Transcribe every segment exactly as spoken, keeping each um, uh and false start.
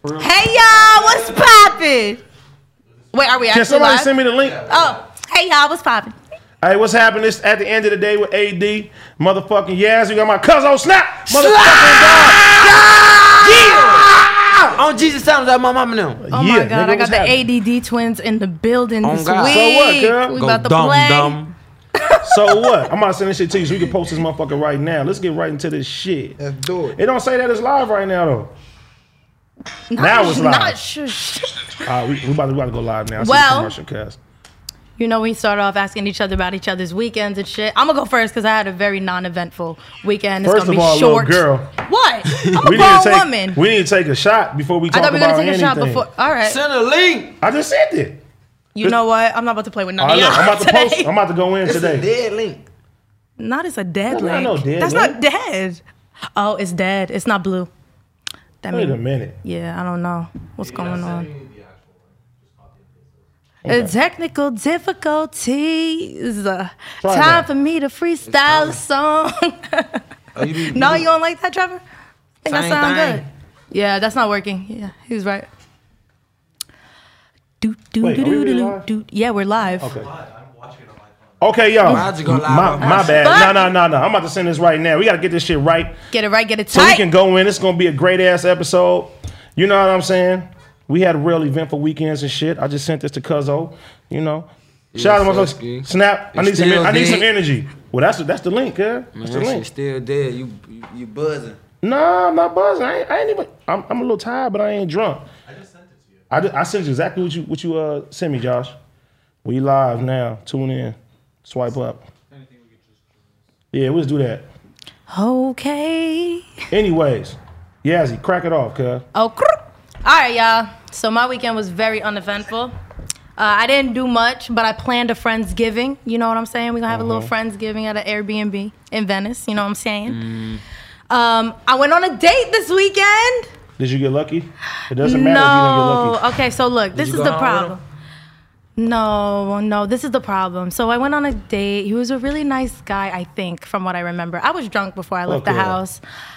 Hey y'all, what's poppin'? Wait, are we actually Can somebody live? send me the link? Oh, hey y'all, what's poppin'? Hey, what's happening? It's at the end of the day with A D. Motherfucking Yaz. We got my cousin Snap. Motherfucking God. Yeah! On Jesus Times, that my mama now. Oh yeah, my God, nigga, I got what's the happening? A D D twins in the building Oh this God. week. So what, girl? We Go about to dumb, play. dumb. So what? I'm about to send this shit to you so you can post this motherfucker right now. Let's get right into this shit. Let's do it. It don't say that it's live right now though. Not, Now it's live. Not sure. All right, we, we, about to, we about to go live now. I see Well- the commercial cast. You know, we start off asking each other about each other's weekends and shit. I'm gonna go first because I had a very non-eventful weekend. It's First gonna of be all, short. little girl, What? I'm a we need, grown to take, woman. we need to take a shot before we I talk thought we were about gonna take anything. a shot before. All right. Send a link. I just sent it. You know what? I'm not about to play with none All right, of look, y'all I'm about to today. post. I'm about to go in It's today. a dead link. Not as a dead That's not link. no dead That's link. not dead. Oh, it's dead. It's not blue. That Wait mean- a minute. Yeah, I don't know what's going on. Okay. Uh, technical difficulties. Uh, Try time that. for me to freestyle a song. Oh, you be- No, you you don't like that, Trevor? I think that Same sound thing. good. Yeah, that's not working. Yeah, he was right. Do, do, Wait, do, are we do, really do, live? do. Yeah, we're live. Okay. Okay, y'all. Why'd you go live My, on my my bad. shit? No, no, no, no. I'm about to send this right now. We got to get this shit right Get it right, get it so we tight. can go in. It's going to be a great ass episode. You know what I'm saying? We had a real eventful weekends and shit. I just sent this to Cuzzo. You know. Shout out to Sesky. my Snap. I It's need some. still I need some dead. energy. Well, that's that's the link, yeah. Man, That's the that link. shit still dead. You, you, you buzzing. No, I'm not buzzing. I ain't, I ain't even. I'm, I'm a little tired, but I ain't drunk. I just sent it to you. I, just, I sent you exactly what you what you uh sent me, Josh. We live now. Tune in. Swipe up. Yeah, let's do that. Okay. Anyways, Yazzie, crack it off, cuz. Oh, crrr. All right, y'all. So my weekend was very uneventful. Uh, I didn't do much, but I planned a Friendsgiving. You know what I'm saying? We're going to have a little Friendsgiving at an Airbnb in Venice. You know what I'm saying? Mm. Um, I went on a date this weekend. Did you get lucky? It doesn't matter if you don't get No. lucky. Okay, so look, this you is go the out with problem. No, no, this is the problem. So I went on a date. He was a really nice guy, I think, from what I remember. I was drunk before I left Okay. the house.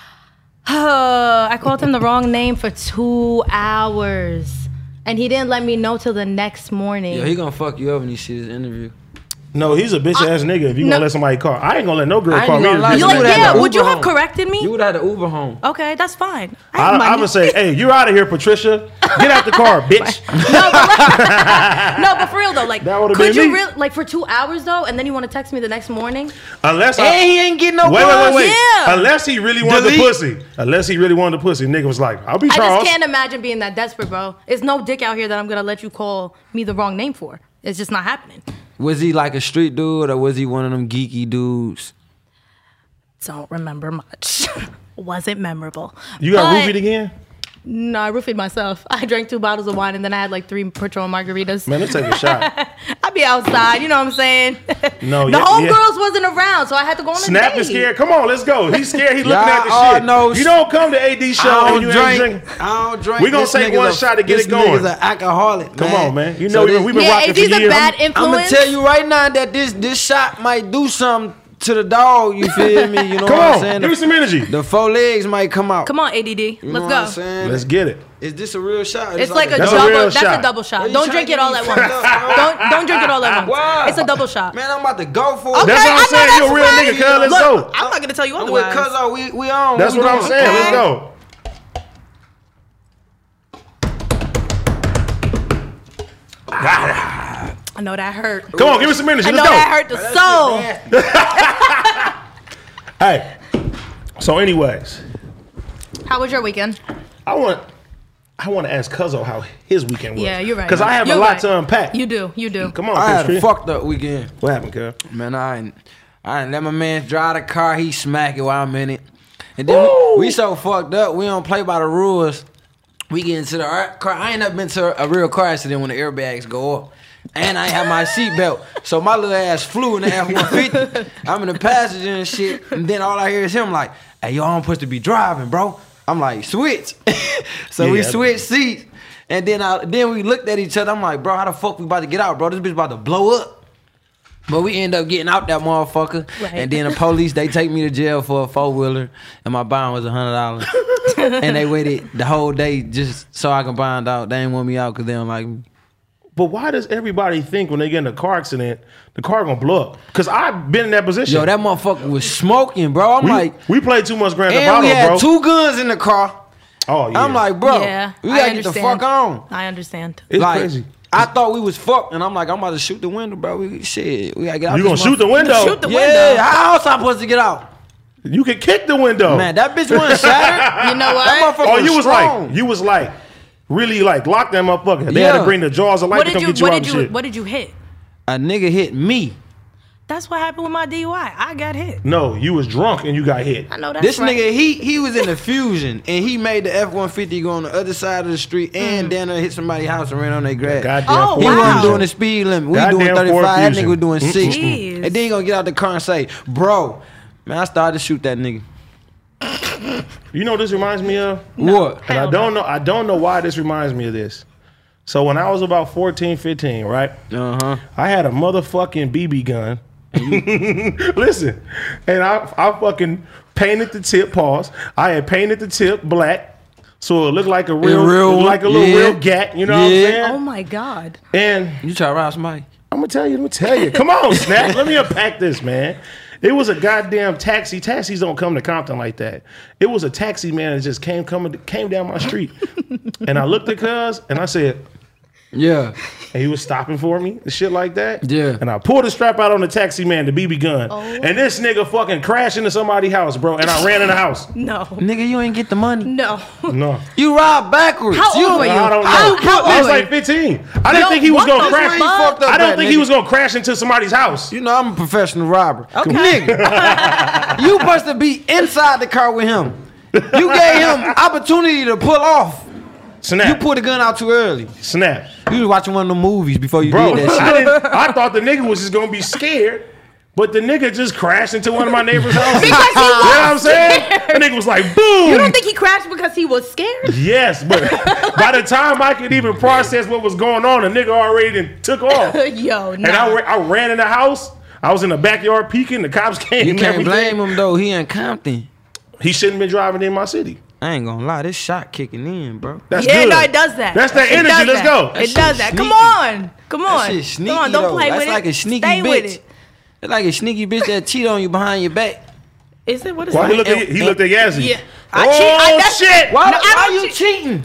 I called him the wrong name for two hours. And he didn't let me know till the next morning. Yeah, he gonna fuck you up when you see this interview. No, he's a bitch ass nigga if you no. gonna let somebody call. I ain't gonna let no girl I ain't call me. gonna a lie, bitch You're you like, would've nigga. had yeah, to would you Uber have home. corrected me? You would have had to Uber home. Okay, that's fine. I I, have I'm money. gonna say, hey, you're out of here, Patricia. Get out the car, bitch. No, but, no, but for real though, like, That would've could been you me. real like for two hours though, and then you want to text me the next morning? Unless I, And he ain't getting no wait, wait, wait, wait. Yeah. Unless he really wanted the Delete. pussy. Unless he really wanted the pussy. Nigga was like, I'll be I Charles. just can't imagine being that desperate, bro. It's no dick out here that I'm gonna let you call me the wrong name for. It's just not happening. Was he like a street dude or was he one of them geeky dudes? Don't remember much. Wasn't memorable. You got But- roofied again? No, I roofied myself. I drank two bottles of wine and then I had like three Patron margaritas. Man, let's take a shot. I'd be outside, you know what I'm saying? No, the yeah, homegirls yeah. wasn't around, so I had to go on a Snap date. is scared. Come on, let's go. He's scared. He's looking Y'all at the all shit. know- you don't come to A D show I and don't you drink. ain't drinking. I don't drink. We gonna This take nigga's one a- shot to get this it going. Nigga's an alcoholic. Come man. on, man. You So know we- this- we've been Yeah, rocking A for D's a years. bad I'm influence. gonna tell you right now that this this shot might do something to the dog. You feel me? You know Come what I'm on, saying? give me The, some energy. the four legs might come out. Come on, A D D. You know Let's what go. I'm saying? Let's get it. Is this a real shot? It's like a That's a double. real that's shot. a double shot. Well, you Don't tryna drink get it all me at fucked once. up, bro. don't don't drink it all at once. Why? It's a double shot. Man, I'm about to go for it. Okay, That's what I'm I know saying. that's You a real right. nigga, cuz. Let's Look, go. I'm not gonna tell you I'm with otherwise. Cuzzo. We we on. That's we what I'm doing saying. okay. Let's go. I know that hurt. Come on, give me some energy. I Let's know go. that hurt the soul. Hey. So, anyways, How was your weekend? I want I want to ask Cuzzo how his weekend was. Yeah, you're right. Because I have You're a lot right. to unpack. You do. You do. Come on, I had Chris. a fucked up weekend. What happened, cuz? Man, I ain't, I ain't let my man drive the car. He smack it while I'm in it. And then Woo! we, we so fucked up. We don't play by the rules. We get into the car. I ain't never been to a, a real car accident when the airbags go up. And I ain't have my seatbelt. So my little ass flew in the F one fifty. I'm in the passenger and shit. And then all I hear is him like, hey, yo, I'm supposed to be driving, bro. I'm like, switch. so Yeah, we yeah. switched seats. And then I, then we looked at each other. I'm like, bro, how the fuck we about to get out, bro? This bitch about to blow up. But we end up getting out that motherfucker. Right. And then the police, they take me to jail for a four-wheeler. And my bond was one hundred dollars. And they waited the whole day just so I can bond out. They ain't want me out because they don't like me. But why does everybody think when they get in a car accident, the car gonna blow up? Because I've been in that position. Yo, that motherfucker was smoking, bro. I'm we, like... We played too much Grand Theft And Auto, we had bro. two guns in the car. Oh, yeah. I'm like, bro, Yeah, we I gotta get the understand. fuck on. I understand. It's like, crazy. I thought we was fucked, and I'm like, I'm about to shoot the window, bro. We, shit, we gotta get out You this gonna shoot the window? Shoot the Yeah, window. how else I supposed to get out? You can kick the window. Man, that bitch wasn't shattered. You know what? That motherfucker Oh, you was strong. like, you was like, really like lock that motherfucker. They had Yeah. to bring the jaws of light What to did come you? get you What out did of you? shit. What did you hit? A nigga hit me. That's what happened with my D U I. I got hit. No, you was drunk and you got hit. I know that's This right. nigga, he he was in the Fusion, and he made the F one fifty go on the other side of the street, and then hit somebody's house and ran on their grass. Goddamn Oh, He Ford wow. wasn't Fusion. doing the speed limit. We Goddamn doing Ford thirty-five. That Fusion. nigga was doing Mm-mm. sixty. Jeez. And then he gonna get out the car and say, bro, man, I started to shoot that nigga. You know what this reminds me of? What? And I Hell don't know I don't know why this reminds me of this. So when I was about fourteen, fifteen, right? Uh-huh. I had a motherfucking B B gun. Listen, and I I fucking painted the tip, pause. I had painted the tip black, so it looked like a real, real like a one, little yeah. real gat. You know what I'm Yeah. saying? Oh my God. And You try to rob somebody? I'm gonna tell you, let me tell you. Come on, Snap. Let me unpack this, man. It was a goddamn taxi. Taxis don't come to Compton like that. It was a taxi man that just came coming came down my street, and I looked at cuz and I said, Yeah. and he was stopping for me and shit like that. Yeah. And I pulled the strap out on the taxi man, the B B gun, Oh. and this nigga fucking crashed into somebody's house, bro. And I ran in the house. No. Nigga, you ain't get the money. No. No. You robbed backwards. How you old were you? I don't know. How- how I was old were like fifteen. I didn't No, think he was what gonna the crash. fuck? I don't think he nigga. was gonna crash into somebody's house. You know I'm a professional robber. Okay. Nigga, you supposed to be inside the car with him. You gave him opportunity to pull off. Snap. You pulled the gun out too early. Snap. You was watching one of the movies before you Bro, did that I, shit. didn't, I thought the nigga was just gonna be scared, but the nigga just crashed into one of my neighbor's houses. Because he You know what I'm was saying? scared. The nigga was like, boom. You don't think he crashed because he was scared? Yes, but by the time I could even process what was going on, the nigga already done took off. Yo, And I, nah. ra- I ran in the house. I was in the backyard peeking. The cops came. You and can't everything. blame him though. He in Compton. He shouldn't been driving in my city. I ain't gonna lie, this shot kicking in, bro. That's yeah, good. no, it does that. That's that It energy. does Let's that. go. That It shit does that. Come sneaky. on. Come on. That shit sneaky Come on, don't though. play That's with like it. a sneaky Stay bitch. with it. It's like a sneaky bitch that cheat on you behind your back. Is it? What is Why that? he looked at he looked at Yazzie. Yeah. I Oh cheat. I, that's, shit! Why, No, I why don't you cheat. cheating?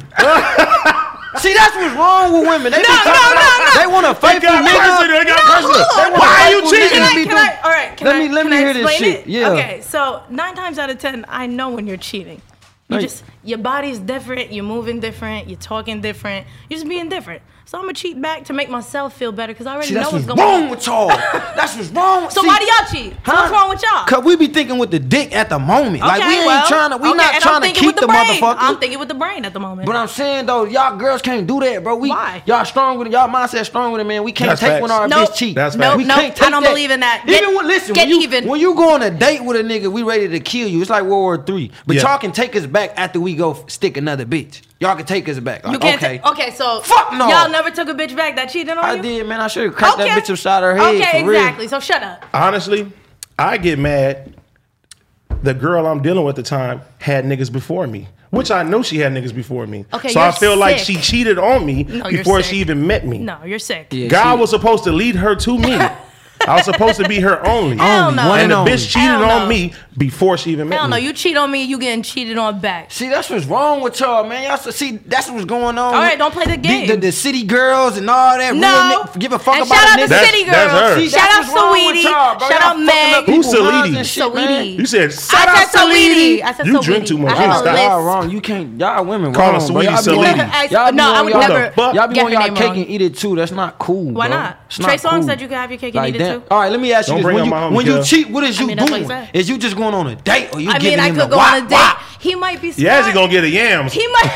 See, that's what's wrong with women. They No, be no, talking no, about- no. They want a They faithful got personal. nigga. They got No, personal. hold on. Why are you Faithful cheating? Can I, be can I, doing- all right, can Let I, me- let can me I hear this explain shit. it? Yeah. Okay, so nine times out of ten, I know when you're cheating. You Like- just your body's different, you're moving different, you're talking different, you're just being different. So I'm gonna cheat back to make myself feel better because I already See, know that's what's what's going wrong on. with y'all. That's what's wrong. So See, why do y'all cheat? So huh? what's wrong with y'all? Cause we be thinking with the dick at the moment. like we Okay, ain't well, trying to. We okay, not and trying I'm to thinking keep with the, brain. motherfucker. I'm thinking with the brain at the moment. But I'm saying though, y'all girls can't do that, bro. We Why? y'all strong with it. Y'all mindset strong with it, man. We can't That's take facts. when our Nope. bitch cheat. That's Nope, facts. We nope, can't take I don't that. believe in that. Even Get- when listen, get when you, even. when you go on a date with a nigga, we ready to kill you. It's like World War Three. But Yeah. y'all can take us back after we go f- stick another bitch. Y'all can take us back. Like, you can't okay. take. Okay, so Fuck no. y'all never took a bitch back that cheated on I you. did, man. I should have cracked Okay. that bitch upside her head. Okay, for real. exactly. So shut up. Honestly, I get mad. The girl I'm dealing with at the time had niggas before me, which I know she had niggas before me. Okay, so I you're feel like sick. she cheated on me No, you're before sick. she even met me. No, you're sick. Yeah, God she- was supposed to lead her to me. I was supposed to be her only. Hell Only, no. one And the only. bitch cheated Hell on no. me before she even met Hell me. no, you cheat on me, you getting cheated on back. See, that's what's wrong with y'all, man. Y'all so- see, that's what's going on. All right, don't play the game. The, the city girls and all that. No. Real nigga, give a fuck And about shout a out nigga. to That's- City that's Girls. her. See, Shout that's out what's wrong with Saweetie. y'all, bro. Shout Y'all out fucking Meg. up people's Who's minds Saweetie? and shit, man. Saweetie. You said, I shout out said Saweetie. I said You Saweetie. drink too much. I You have gotta a stop. list. Y'all wrong. You can't. Y'all women Call wrong. her bro. Saweetie Y'all be Saweetie. on- I- Y'all be no, I on would y'all- never Y'all be get on her y'all name cake wrong. and eat it too. That's not cool. Why bro. not? It's Trey not Songz cool. said you could have your cake and Like eat it that. too. All right, let me ask you Don't this: bring when up you my homie, when you cuz. cheat, what is I you mean, that's what he doing? said. Is you just going on a date, or you I giving mean, I him could the go wop, on a date. wop? He might be smart. Yazzie gonna get a yams. He might.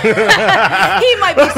he might be.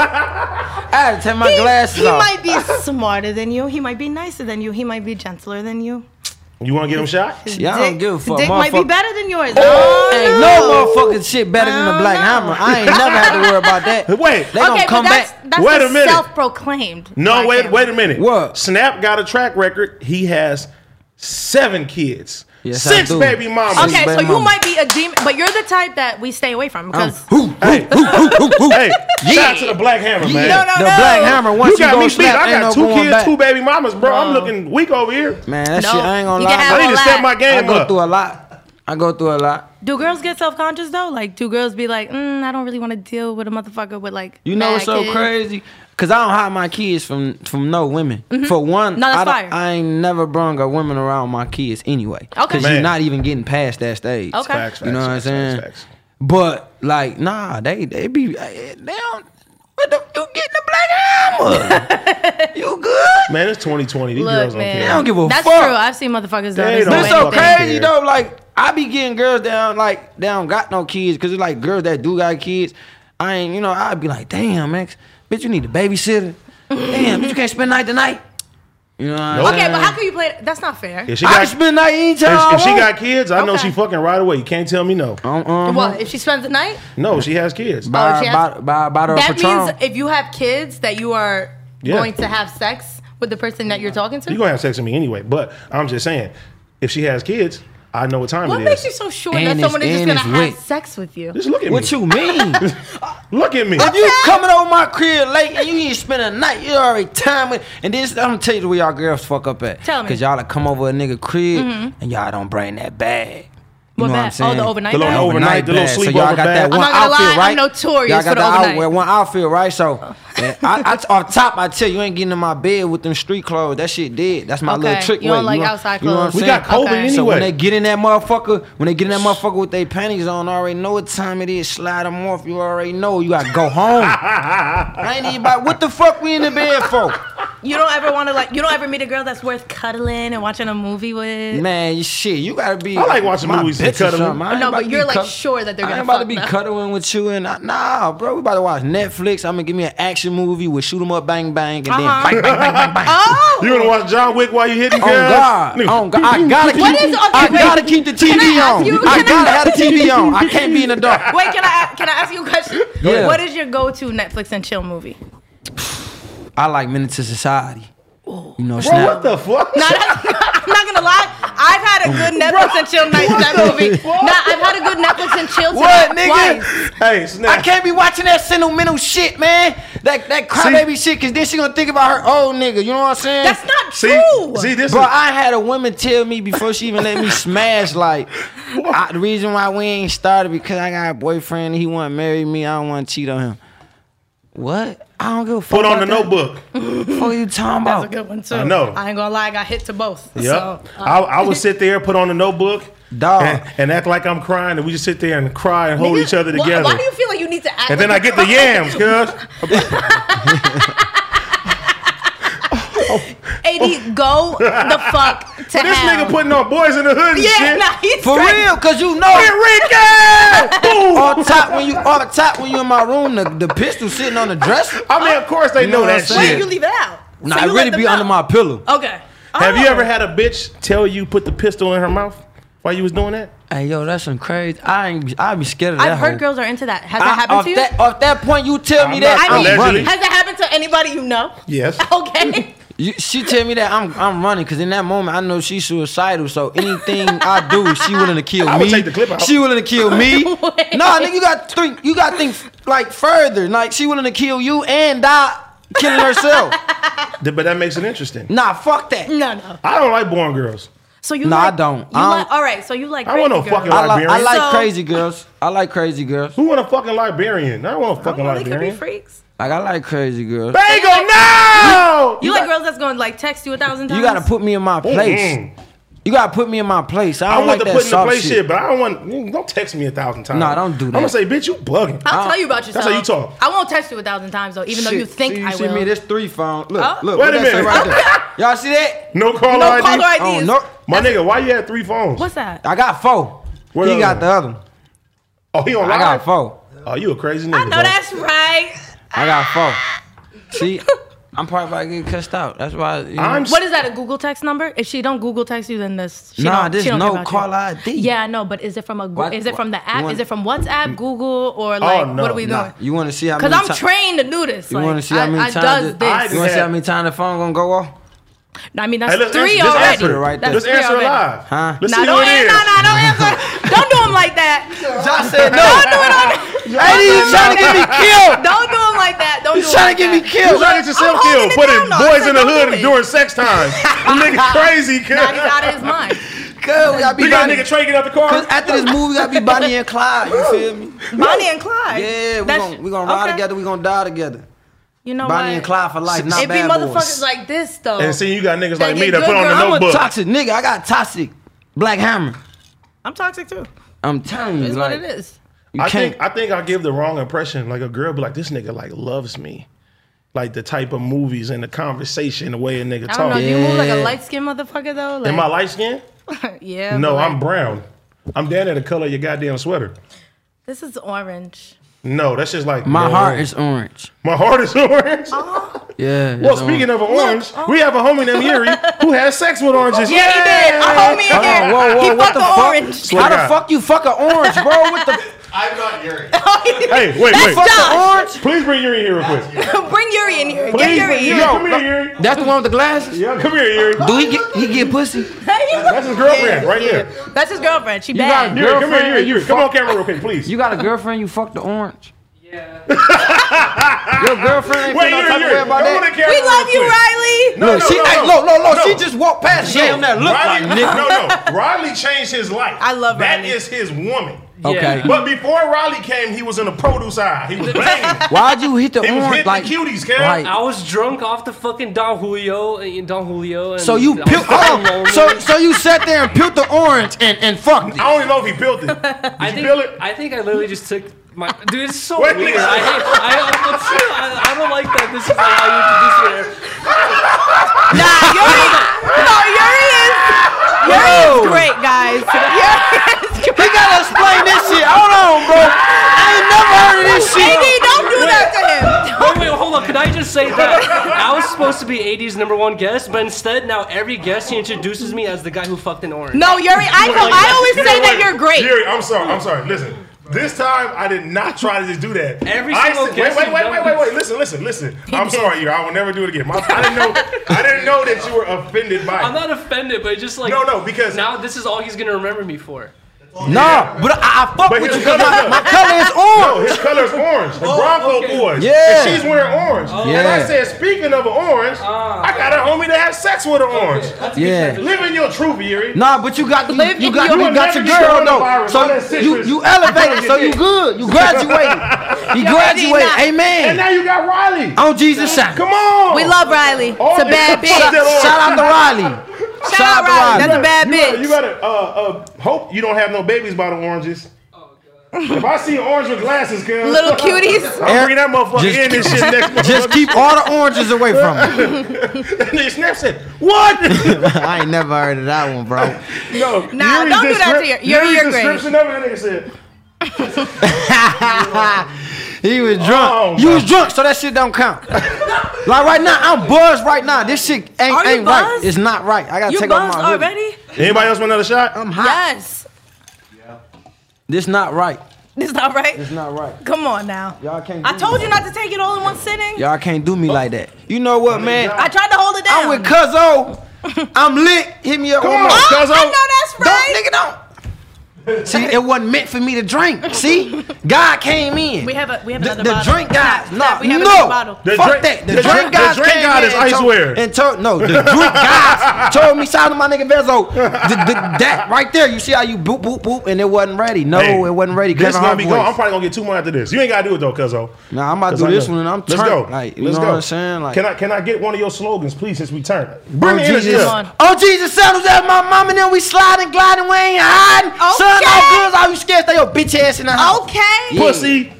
I had to take my He, glasses he off. might be smarter than you. He might be nicer than you. He might be gentler than you. You want to get him shot? Y'all don't Dick- give a fuck. Dick might be motherfucker. better than yours. Ain't Oh, no motherfucking shit better than the Oh, Black no. Hammer. I ain't never had to worry about that. Wait. They gonna Okay, come but that's, back. that's Wait the a minute. self-proclaimed. No, Black wait, Hammer. wait a minute. What? Snap got a track record. He has seven kids, Yes, I six do. baby mamas. Okay, Baby so you mama. might be a demon, but you're the type that we stay away from because Who? Hey, hey, shout out to the Black Hammer, man. No, no, The no. Black Hammer. Once You got go me beat. snap, I ain't got no two going kids, back. two baby mamas, bro. I'm Bro. looking weak over here. Man, that No, shit, I ain't gonna you lie. can have I need all to that. step my I game go up. through a lot. I go through a lot. Do girls get self-conscious though? Like, do girls be like, mm, I don't really want to deal with a motherfucker with like You know mad what's so kids. crazy? Cause I don't hide my kids from from no women. For one, Mm-hmm. No, that's I, don't- fire. I ain't never brung a woman around my kids anyway. Okay. Cause Man. you're not even getting past that stage. Okay. Facts, facts, You know what I'm facts, saying? facts, facts. But like, nah, they they be eh, they don't. What the, you getting the Black Hammer? You good? Man, it's twenty twenty. These Look, girls don't man. They care. don't give a That's fuck. true. I've seen motherfuckers do They this. don't But it's fucking so care. crazy though. Like I be getting girls down, like they don't got no kids, cause it's like girls that do got kids. I ain't, you know, I'd be like, damn, man, bitch, you need a babysitter. Damn, bitch, you can't spend night to night. You know what I'm Nope. saying? Okay, but how can you play? That's not fair. If she I can got, spend night anytime I if, if she want. got kids, I know Okay. she fucking right away. You can't tell me no. Uh-uh. What if she spends the night? No, she has kids. Buy, Oh, she buy, has- buy, buy her a That Patron. means if you have kids, that you are Yeah. going to have sex with the person that you're talking to. You gonna have sex with me anyway. But I'm just saying, if she has kids, I know what time What it makes is. you so sure And that it's- someone is just and gonna it's have wet. sex with you? Just look at What me. you mean? Look at me. If you coming over my crib late and you ain't spend a night, you already time with. And this, I'm gonna tell you where y'all girls fuck up at. Tell me. Cause y'all like come over a nigga crib and y'all don't bring that bag. You What know what I'm bag? saying? Oh, the overnight The little bag? overnight, the little bag. So sleepover y'all got bag. that I'm one not gonna outfit, lie, I'm right? notorious y'all got for the the overnight. outfit, one outfit, right? So man, I, I, off top, I tell you, you ain't getting in my bed with them street clothes. That shit dead. That's my Okay, little trick you don't way. like know- outside you know what I'm clothes. We saying? got COVID Okay. anyway. So when they get in that motherfucker, when they get in that motherfucker with their panties on, I already know what time it is. Slide them off. You already know. You gotta go home. I ain't even about what the fuck we in the bed for. You don't ever want to like. You don't ever meet a girl that's worth cuddling and watching a movie with. Man, you shit, you gotta be. I like watching my movies and bitch or cuddling. something. I ain't No, about but to you're be like cudd- sure that they're I gonna ain't about to fuck be now. cuddling with you and I, nah, bro. We about to watch Netflix. I'm gonna give me an action movie with shoot 'em up, bang bang, and Uh-huh. then bang bang bang bang bang. Oh, You gonna watch John Wick while you hitting Oh girls? God! Nigga. Oh God! I gotta keep. What is- okay, I wait. gotta keep the T Can I V ask on. you- I can I- gotta have the T V on. I can't be in the dark. wait. Can I can I ask you a question? Yeah. What is your go-to Netflix and chill movie? I like Menace to Society. You know, Bro, snap. what the fuck? No, that's, I'm not gonna lie. I've had a good Netflix and chill night with that movie. Nah, I've had a good Netflix and chill What, tonight nigga? twice. Hey, I snap. can't be watching that sentimental shit, man. That that crybaby shit, cause then she gonna think about her old nigga. You know what I'm saying? That's not See, true. see this Bro, is I had a woman tell me before she even let me smash, like, I, the reason why we ain't started because I got a boyfriend and he want to marry me. I don't want to cheat on him. What? I don't give a fuck. put on the about that. notebook. What are you talking That's a about? good one too. I know. I ain't gonna lie. I got hit to both. Yep. So, uh, I, I would sit there, put on the notebook, Dog. and, and act like I'm crying, and we just sit there and cry and hold nigga, each other why- together. Why, do you feel like you need to act? and then I like get you're the crying? yams, cuz. A D, go the fuck to This hell. nigga putting on Boys in the Hood and yeah, shit. nah, he's For crazy. real, cause you know Enrique! Boom! on top when you on top when you in my room, the, the pistol sitting on the dresser. I mean, of course they You know know that what I'm Wait, saying? shit. you leave it out. Nah, So it you really let them be under know. my pillow. Okay. Have you Oh. ever had a bitch tell you put the pistol in her mouth while you was doing that? Hey yo, that's some crazy. I ain't. I be scared of that. I've heard hoe. girls are into that. Has I- that happened off to you? That, off that point, you tell me I'm that not- I I'm mean, allegedly. running. has that happened to anybody you know? Yes. Okay. You, she tell me that I'm I'm running because in that moment I know she's suicidal. So anything I do, she willing to kill I me. would take the clip out. She willing to kill me. Wait. Nah, nigga, you got to think. You got to think like further. Like she willing to kill you and die killing herself. But that makes it interesting. Nah, fuck that. No, no. I don't like boring girls. So you No, like, I don't. You I don't- like, all right, so you like I want no crazy girls. fucking I like I Liberian. like So- crazy girls. I like crazy girls. Who want a fucking Liberian? I don't want a fucking Oh, they could be Liberian. freaks. Like I like crazy girls. Bagel, no! You, like girls that's going to like text you a thousand times? You gotta put me in my place. Mm. You gotta put me in my place. I I don't want like to that put in the soft place shit. shit, but I don't want. Don't text me a thousand times. Nah, don't do I'm that. gonna say, bitch, you bugging. I'll tell you about yourself. how you talk. I won't text you a thousand times though, even though you Shit. think see, I see will. me, there's three phones. Look, Oh. look. Wait what a that say minute. right there? Y'all see that? No caller no I D. caller I Ds. Oh, no. My nigga, why you had three phones? What's that? I got four. What he other got one? the other one. Oh, he on I live? got four. Oh, you a crazy nigga. I know bro. that's right. I got four. See, I'm probably about to get cussed out. That's why. You know. I'm What is that? A Google text number? If she don't Google text you, then this. She Nah, don't, this she don't care no about call you. I D. Yeah, I know, but is it from a? What- Is it from the you app? want- Is it from WhatsApp, Google, or like no, what are we Nah, doing? you want to see how Because many I'm times? trained to do this. You like, want to see how I, many I times? does it- this. I- You want to see how many times the phone gonna go off? I mean, that's Hey, let's three answer, just already. answer it right there. That's Let's three answer it already. live. Huh? Let's Nah, see don't, who it an- is. nah, nah, don't answer. Don't do him like that. Josh said no. Don't do it on. Hey, he's trying to get me killed. Don't do him like that. Don't He's do him trying like to get that. me killed. You trying to get yourself I'm holding killed, it putting down, though. boys I in the said hood don't do it. during sex time. Nigga crazy, cuz. Nah, he's out of his mind. Cuz, we gotta be We got a Bonnie. nigga Trey get out the car. Cause after this movie, we gotta be Bonnie and Clyde. You feel me? Bonnie and Clyde. Yeah, we That's- gonna we gonna ride okay. together. We gonna die together. You know Bonnie what? and Clyde for life, not It be bad motherfuckers boys. like this though. And see, you got niggas They like me get that put good on the girls. I'm a notebook. toxic nigga. I got toxic Black Hammer. I'm toxic too. I'm telling you, It's like, what it is. you I can't. think I think I give the wrong impression. Like a girl be like, this nigga like loves me. Like the type of movies and the conversation, the way a nigga I don't know. talk. Do you move like a Yeah. light skinned motherfucker though? Like, Am I light skinned? yeah. No, but, like, I'm brown. I'm down to the color of your goddamn sweater. This is orange. No, that's just like My no, heart is orange. My heart is orange. Yeah. Well, it's speaking orange. of orange, we have a homie named Yuri who has sex with oranges. Yeah, he did. A homie in Hold here. on, whoa, whoa, he what fucked the the fuck? orange. Swear How to the God. fuck you fuck an orange, bro? What the? I'm not Yuri. Hey, wait, That's wait. Fuck Josh. the orange? Please bring Yuri here real quick. Bring Yuri in here. Please Get Yuri bring in Yuri. here. Come here, Yuri. That's the one with the glasses. Yeah, come here, Yuri. Do he get he get pussy? That's his girlfriend right there. That's his girlfriend. She got bad. a Yuri, come here, Girlfriend, Yuri. you Yuri, come fuck- on camera real quick, please. You got a girlfriend? You fucked the orange. Yeah. Your girlfriend ain't Wait, feel no Yuri, type of Yuri. way about Come on that. the camera We real love you, quick. Riley. No, Look, no, she no, like, no. look, look, look. No. She just walked past. She ain't that look Riley, like nigga. no, no. Riley changed his life. I love That Riley. is his woman. Okay. But before Riley came, he was in the produce aisle. He was banging. Why'd you hit the He was orange hitting like? the cuties, kid. Like, I was drunk off the fucking Don Julio and Don Julio. And so you I was peeled. fucking Oh, lonely. so so you sat there and peeled the orange and and fucked it. I don't even know if he built it. Did I you think feel it? I think I literally just took my dude. It's so Wait, weird. nigga. I hate. I, I, it's, I, I don't like that. This is like how you introduce me. There. Nah, Yuri. No, Yuri is. Yuri is Yo. great, guys. Yuri is He great. gotta explain this shit. Hold on, bro. I ain't never heard of this A shit. D, don't do that to him. Wait, wait, hold on. Could I just say that I was supposed to be A D's number one guest, but instead now every guest he introduces me as the guy who fucked an orange. No, Yuri. I know. I always You know say that what? you're great. Yuri, I'm sorry. I'm sorry. Listen. This time, I did not try to just do that. Every I single said- guest Wait, you've wait, done wait, wait, this. wait. Listen, listen, listen. I'm sorry, Yuri. I will never do it again. My, I didn't know. I didn't know that you were offended by it. I'm not offended, but just like No, no, because now this is all he's gonna remember me for. No, but I, I fuck But with his you because color- my, my color is no, orange. his color is orange. The Bronco okay. boys. Yeah. And she's wearing orange. And I Yeah. said, speaking of an orange, I got a homie that has sex with an orange. Yeah. Live in your truth, Yuri. Nah, but you got you, Live you in got your- you, will got never your get girl though. coronavirus. So All that you citrus. you elevated, so you good. You graduated. You graduated. not. And Amen. now you got Riley. On Jesus side. Come on. We love Riley. All It's a this- bad bitch. Fuck that orange. Shout out to Riley. Shout out Riley. That's a bad you gotta, bitch. you gotta uh, uh, hope you don't have no babies by the oranges. If I see an orange with glasses, cuz Little cuties. I'll bring that motherfucker Just- in this shit next month. Just keep all the oranges away from me. Nigga Snap said, what? I ain't never heard of that one, bro. No. Nah, Yuri's don't do that to descrip- your- Yuri, Yuri's you're great. description of it, that nigga said, He was drunk. Oh, you my- was drunk, so that shit don't count. Like right now, I'm buzzed right now. This shit ain't, Are you ain't right. buzzed? It's not right. I gotta You take off buzzed my hoodie. already? anybody else want another shot? I'm hot. Yes. This not right. This not right. It's not right. Come on now. Y'all can't. I do told me. you not to take it all in one sitting. Y'all can't do me like that. You know what, man? I tried to hold it down. I'm with Cuzzo. I'm lit. Hit me up Come one on, more. Oh, Cuzzo. I know that's Don't, right. nigga, don't. See, it wasn't meant for me to drink. See, God came in. We have a we have the, another the bottle. drink guys, Snap, no, snap, we have no, another bottle. The fuck drink- that. The, the drink drink- guys the drink came god in is and told- Iceware. and told no, the drink guys told me, shout out to my nigga Vezo, the, the, that right there. You see how you boop boop boop, and it wasn't ready. No, Hey, it wasn't ready. This Kevin gonna Hart be voice. going. I'm probably gonna get two more after this. You ain't gotta do it though, Cuzzo. Nah, I'm about to 'Cause do I this know. one, and I'm Let's turning. go. Like, you Let's know go. what I'm saying? Like, Can I can I get one of your slogans, please, since we turn? Bring Oh the energy Jesus, up. oh Jesus, sandals at my mama, and then we sliding, gliding, we ain't hiding. Son, Okay. all good, all you scared, stay your bitch ass in the house. Okay. Yeah. Pussy.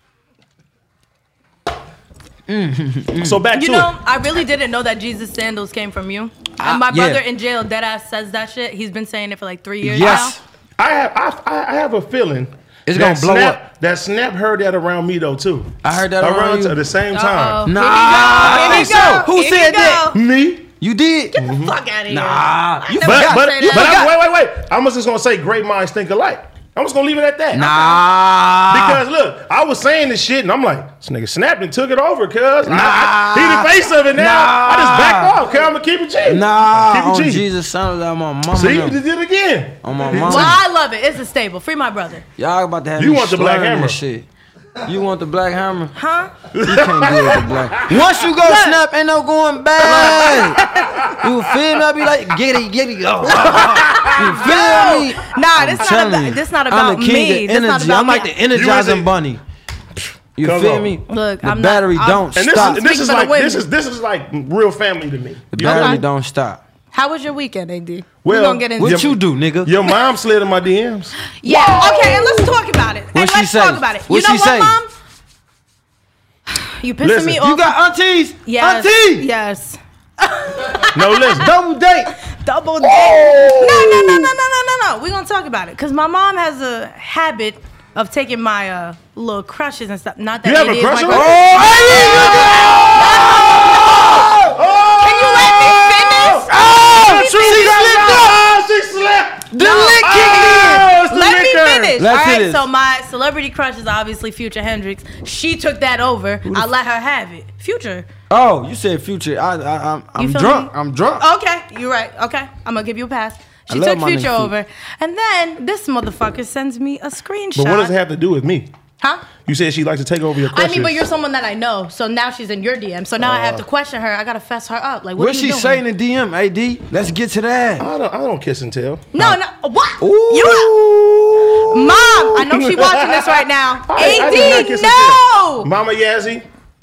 So back You to know, it. I really didn't know that Jesus sandals came from you. Ah, And my yeah. brother in jail, deadass, says that shit. He's been saying it for like three years Yes. I have I, I I have a feeling It's that gonna blow snap, up. That Snap heard that around me though too. I heard that around around you. at the same Uh-oh. time. Nah, Here I we think go. so. Who Here we said go. that? Me. You did? Get the fuck out of here. Nah. You never But got but, say but that. I, wait wait wait. I'm just gonna say great minds think alike. I'm just gonna leave it at that. Nah. Because look, I was saying this shit and I'm like, this nigga snapped and took it over, cuz. I- Nah. I- He the face of it now. Nah. I just backed off, cuz I'm gonna keep it G. Nah. Keep On it G. Jesus, son of my mama. See, now. you did it again. On my Well, mama. I love it. It's a staple. Free my brother. Y'all about to have You me want the Black slurring Hammer. this shit. You want the Black Hammer? Huh? You can't do it with the Black. Once you go snap, ain't no going back. You feel me? I be like, get it, get it. Oh, you feel me? Nah, this not telling about you. this not I'm about the king me. of This not energy. about I'm like me. the energizing a- bunny. You Come feel on. me? Look, the I'm not- battery I'm- don't And this stop. is this Speaking is for the like this women. is this is like real family to me. the You know? battery Okay. don't stop. How was your weekend, A D? Well, We're gonna get into What Your- you do, nigga? Your mom slid in my D Ms. Yeah, okay, and let's talk about it. What and she let's say? talk about it. What you know she what, say? Mom? You pissing Listen, me you off. You got aunties? yes. Auntie? Yes. No, listen. Double date. Double date. No, no, no, no, no, no, no, no. We're gonna talk about it. Cause my mom has a habit of taking my uh, little crushes and stuff. Not that You have A D a is crush my on her? Can you let me finish? Oh, Let me she finish. slipped up. She slipped. The lick kicked in. Oh, it's the Let me liquor. finish. Let's All hear right, this. so my celebrity crush is obviously Future Hendrix. She took that over. I let her have it. Future. Oh, you said future. I, I, I'm, I'm feel drunk. me? I'm drunk. Okay, you're right. Okay, I'm gonna give you a pass. I She love took my Future nigga over, and then this motherfucker sends me a screenshot. But what does it have to do with me? Huh? You said she likes to take over your I crushes. mean, but you're someone that I know, so now she's in your D M. So now I have to question her. I gotta fess her up. Like, what What are she you doing? saying in D M, A D? Let's get to that. I don't. I don't kiss and tell. No, no. What? Ooh. You, Mom, I know she watching this right now. I- I A did not D, kiss and tell. no. Mama Yazzie.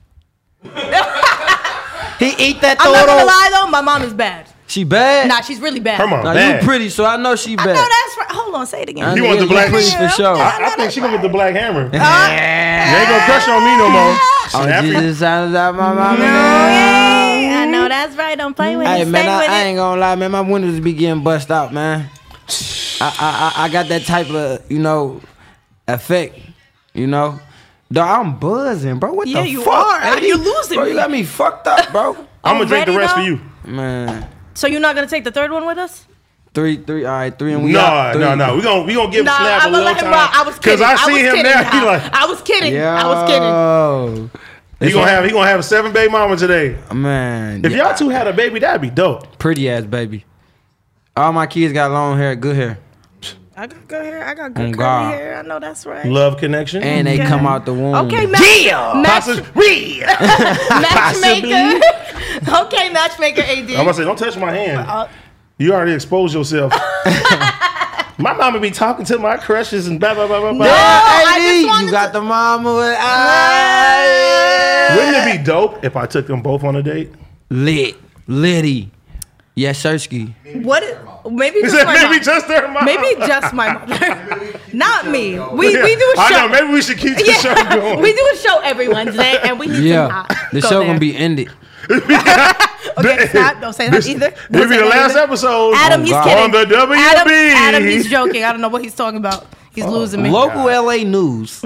He eat that I'm not gonna todo. lie though, my mom is bad. She bad? Nah, she's really bad. Come on. Nah, bad. you pretty, so I know she I bad. know that's right. Hold on, say it again. I You know want the you black- pretty for sure. Yeah. I, I think she gonna get the black hammer. You Huh? ain't gonna crush on me no more. Oh, Snappy. Jesus, sounds out my mama. No, yeah, I know that's right. Don't play with Hey it. man, Stay I, with I it. ain't gonna lie, man. My windows be getting bust out, man. I, I I I got that type of, you know, effect, you know. Dog, I'm buzzing, bro. What Yeah, the you fuck? are. Eddie? You losing bro, me. You got me fucked up, bro. I'm gonna drink the Already, rest though? for you. Man, So you're not gonna take the third one with us? three, three, all right, three, and we No, out. Three. no, no. We gonna we gonna give Nah, Snap I'm a gonna little let him time. rock. I was kidding. Cause I was see him kidding, now. He Hal. like I was kidding. Yeah. I was kidding. he gonna have he gonna have a seven baby mama today. Man, If yeah, y'all two had a baby, that'd be dope. pretty ass baby. All my kids got long hair, good hair, I got good hair. I got On good curly God. hair. I know that's right. Love connection. and they Yeah. come out the womb. Okay, match, match, Possibly. matchmaker. Okay, matchmaker A D. I'm gonna say, don't touch my hand. Uh, You already exposed yourself. My mama be talking to my crushes and blah blah blah blah blah. No. I Hey, just wanted you got to- the mama with eyes. Wouldn't it be dope if I took them both on a date? Lit, litty. Yes, Sirski. what? Is, maybe He just said my maybe mom. just their mom. Maybe just my mother. Not me. We Yeah. we do a show. I know. Maybe we should keep the show yeah, going. we do a show every Wednesday, and we need to Yeah, not the go show there. gonna be ended. Okay, stop. Don't say that This- either. This Don't be say the that last either. episode. Adam, he's God. kidding. On the W B. Adam, Adam, he's joking. I don't know what he's talking about. He's losing me. Local L A news.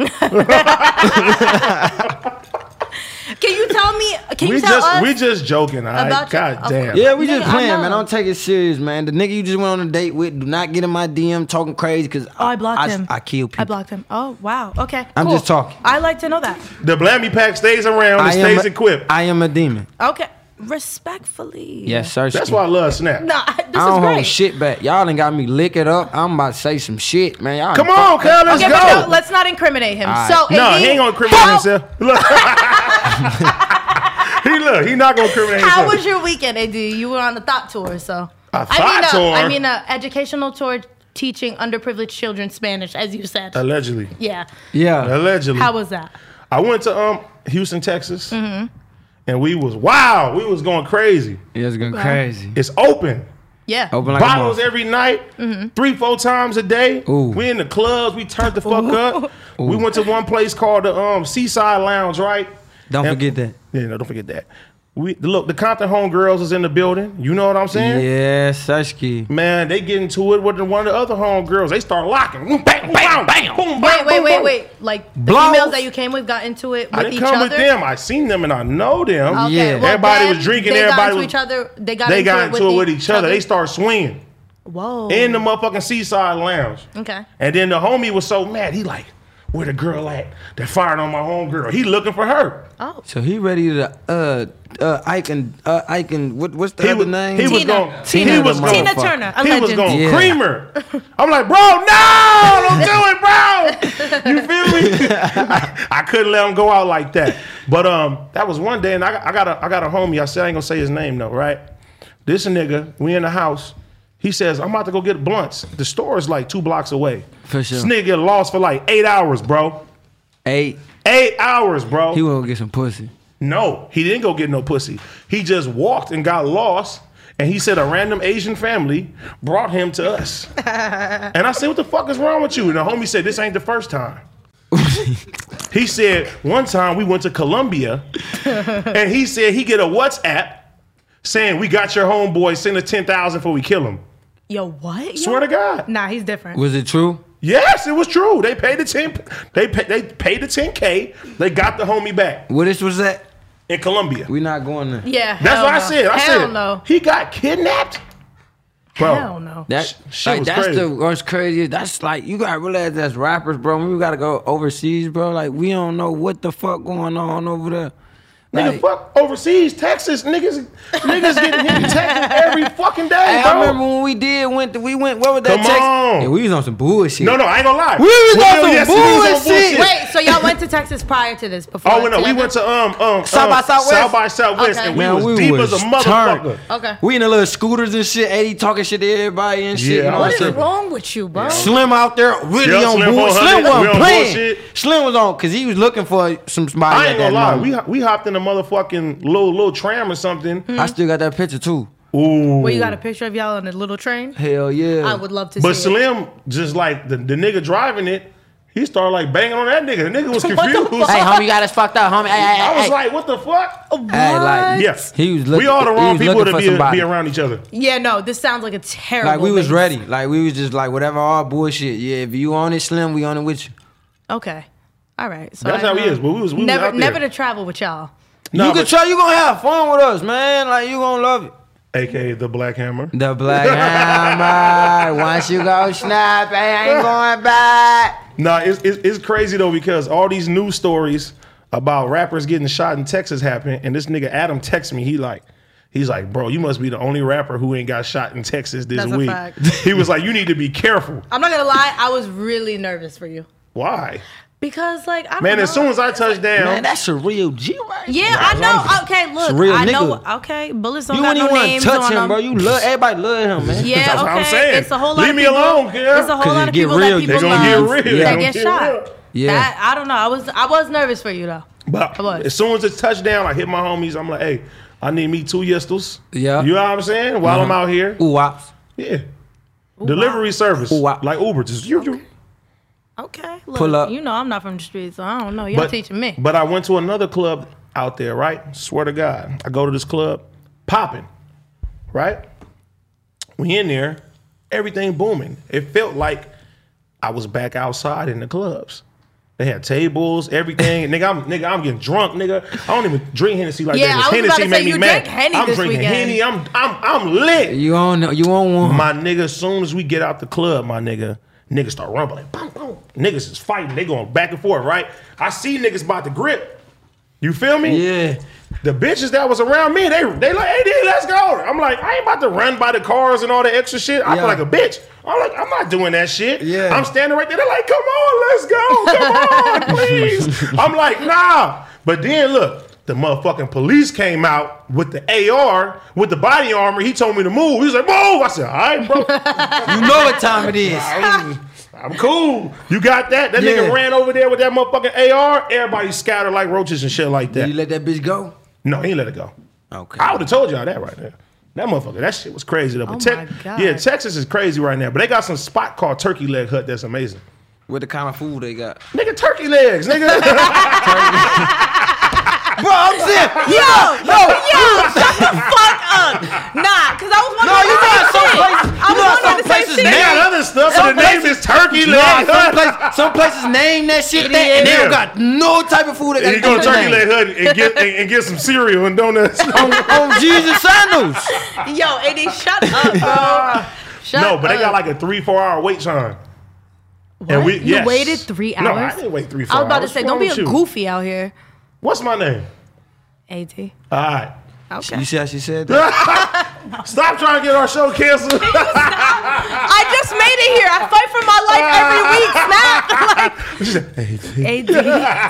Can you tell me? Can you We tell just us? we just joking. All right? about your- God damn. Yeah, we just Nigga, I playing, know. man. Don't take it serious, man. The nigga you just went on a date with, do not get in my D M talking crazy because oh, I blocked I, him. I kill people. I blocked him. Oh, wow. Okay. I'm cool. just talking. I like to know that. The Blammy pack stays around and I am stays a- equipped. I am a demon. Okay. Respectfully. Yes, sir. That's why I love Snap. Nah, this I is don't great. hold shit back. Y'all done got me lick it up. I'm about to say some shit, man. Y'all Come done on, fucked Kel, up. let's Okay, go. but no, let's not incriminate him. All So, No, and he ain't gonna incriminate how, himself. Look. he look, he not gonna incriminate How himself. was your weekend, A D? You were on the thought tour, so. A I mean, thought a, tour? I mean, a educational tour teaching underprivileged children Spanish, as you said. Allegedly. yeah. Yeah. Allegedly. How was that? I went to um Houston, Texas, Mm-hmm. and we was wow, we was going crazy. It's going crazy. It's open. Yeah. Open like a Bottles motherfucker. every night, Mm-hmm. three, four times a day. Ooh. We in the clubs, we turned the fuck up. We went to one place called the um Seaside Lounge, right? Don't And- forget that. Yeah, no, don't forget that. We look, the Compton homegirls is in the building. You know what I'm saying? Yeah, Sushki. Man, they get into it with one of the other homegirls. They start locking. Boom, bang, bang, bang, boom, Wait, bang, wait, boom, wait, boom. wait. Like the Blows. females that you came with got into it with I didn't each come other. with them. I seen them and I know them. Okay, Yeah. well, Everybody then was drinking, They everybody got into was- each other. They got They into got it into with it with each other. They other. start swinging Whoa. in the motherfucking Seaside Lounge. Okay. And then the homie was so mad. He like, where the girl at that fired on my homegirl? He looking for her. Oh. So he ready to uh uh Ike and uh Ike and what what's the He other was, name? he was Tina. going. Tina He was the going. Tina motherfucker. Turner, a He was legend. going Yeah. creamer. I'm like, bro, no, don't do it, bro. You feel me? I, I couldn't let him go out like that. But um, that was one day, and I, got- I got a I got a homie. I said I ain't gonna say his name though, right? This nigga, we in the house. He says, I'm about to go get blunts. The store is like two blocks away. For sure. This nigga get lost for like eight hours, bro. Eight. Eight hours, bro. He won't get some pussy. No, he didn't go get no pussy. He just walked and got lost. And he said a random Asian family brought him to us. And I said, what the fuck is wrong with you? And the homie said, this ain't the first time. He said, one time we went to Colombia and he said he get a WhatsApp saying, we got your homeboy, send us ten thousand before we kill him. Yo, what? Yo? Swear to God. Nah, he's different. Was it true? Yes, it was true. They paid the ten. They pay, they paid the ten K. They got the homie back What this was that? in Colombia. We not going there. Yeah. That's hell what I no. said. I hell said no. he got kidnapped. Bro, Hell no. That shit like was that's crazy. the what's crazy. That's like you gotta realize that's rappers, bro. When we gotta go overseas, bro. Like we don't know what the fuck going on over there. Nigga, Like, fuck overseas, Texas, niggas, niggas getting hit in Texas every fucking day, hey, bro. I remember when we did went to, we went what was that Come Texas? on. Yeah, we was on some bullshit. No, no, I ain't gonna lie. We was on some yes, we was on bullshit. Wait, so y'all went to Texas prior to this? Before Oh, no, we together? went to um um South um, by Southwest? South by Southwest, Okay. and we Man, was we deep was as a motherfucker. turned. Okay. We in the little scooters and shit, Eddie talking shit to everybody and shit. Yeah, you know I what What I'm is saying? wrong with you, bro? Slim out there really Yeah, on Slim bullshit. four Slim hundred, we wasn't on playing. bullshit. Slim was on because he was looking for some somebody I at ain't that gonna lie. moment. We we hopped in a motherfucking little little tram or something. I still got that picture too. Ooh. Well, you got a picture of y'all on a little train? Hell yeah. I would love to But see it. Slim, just like the, the nigga driving it, he started like banging on that nigga. The nigga was What the confused. fuck? Hey, homie, you got us fucked up, homie. Hey, hey, I was hey. like, what the fuck? What? Hey, like, Yes. He was looking- we all the he wrong was people looking to for be, somebody. be around each other. Yeah, no, this sounds like a terrible like we was mix. ready. Like we was just like whatever all bullshit. Yeah, if you on it, Slim, we on it with you. Okay. All right. So That's I how he know. is. But we was, we never, was out there. never to travel with y'all. Nah, you can but- try. You gonna have fun with us, man. Like you gonna love it. A K A the Black Hammer. The Black Hammer. Once you go snap, I ain't going back. Nah, it's, it's it's crazy though because all these news stories about rappers getting shot in Texas happen, and this nigga Adam texts me. He like, he's like, bro, you must be the only rapper who ain't got shot in Texas this That's a week. fact. He was like, you need to be careful. I'm not gonna lie, I was really nervous for you Why? because, like, I don't Man, know. as soon as I touch down, Man, that's a real G right yeah, there. I know. Okay, look, real I know. nigga. Okay, bullets don't You got wouldn't no even want names to touch on him, them. bro. You love everybody love him, man. Yeah, That's okay. what I'm saying. It's a whole lot Leave of me people, alone, kid. It's a whole 'Cause lot it of get people real. that They people gonna love get real. They that gonna get get shot. real. Yeah. That, I don't know. I was I was nervous for you though. But I was. as soon as it's touchdown, I hit my homies. I'm like, hey, I need me two yestles. Yeah. You know what I'm saying? While I'm out here. Ooh, wops. Yeah. Delivery service. Ooh, wow. Like Uber. Just you, you. Okay, look, Pull up. You know I'm not from the streets, so I don't know. Y'all teaching me. But I went to another club out there, right? Swear to God. I go to this club, popping, right? We in there, everything booming. It felt like I was back outside in the clubs. They had tables, everything. And nigga, I'm nigga, I'm getting drunk, nigga. I don't even drink Hennessy like Yeah, that. I was about Hennessy to made say, me you mad. drank Henny I'm this drinking weekend. Henny. I'm I'm I'm lit. You on? You on one? My nigga, as soon as we get out the club, my nigga, niggas start rumbling. Boom, boom. Niggas is fighting. They going back and forth, right? I see niggas about to grip. You feel me? Yeah. The bitches that was around me, they they like, hey, dude, let's go. I'm like, I ain't about to run by the cars and all the extra shit. I Yeah. feel like a bitch. I'm like, I'm not doing that shit. Yeah. I'm standing right there. They're like, come on, let's go. Come on, please. I'm like, nah. But then look, the motherfucking police came out with the A R, with the body armor. He told me to move. He was like, move. I said, all right, bro. You know what time it is. I'm, I'm cool. You got that? That Yeah. nigga ran over there with that motherfucking A R. Everybody scattered like roaches and shit like that. You let that bitch go? No, he ain't let it go. Okay. I would have told y'all that right there. That motherfucker, that shit was crazy though. But Oh Tex- my God. yeah, Texas is crazy right now. But they got some spot called Turkey Leg Hut that's amazing. What the kind of food they got? Nigga, turkey legs, nigga. bro, I'm saying, Yo, yo, yo, shut the fuck up. Nah, cause I was no, wondering you the know same some shit. places, I you was know wondering some the same places shit. They got name, other stuff, Some and the name is turkey nah, leg. some places, some places name that shit that, and they don't got no type of food. That And you got go to to Turkey name. Leg Hut and get and, and get some cereal and donuts. on, on Jesus sandals. Yo, A D, shut up, bro. Shut No, but they got up. like a three, four hour wait time. What? And we, You yes. waited three No, I hours? didn't wait three, four I was about hours. to say, What's don't wrong be a with you? goofy out here. What's my name? A D. All right. Okay. You see how she said that? Stop trying to get our show canceled. I just made it here. I fight for my life every week. Snap. She said, hey, Like, A D.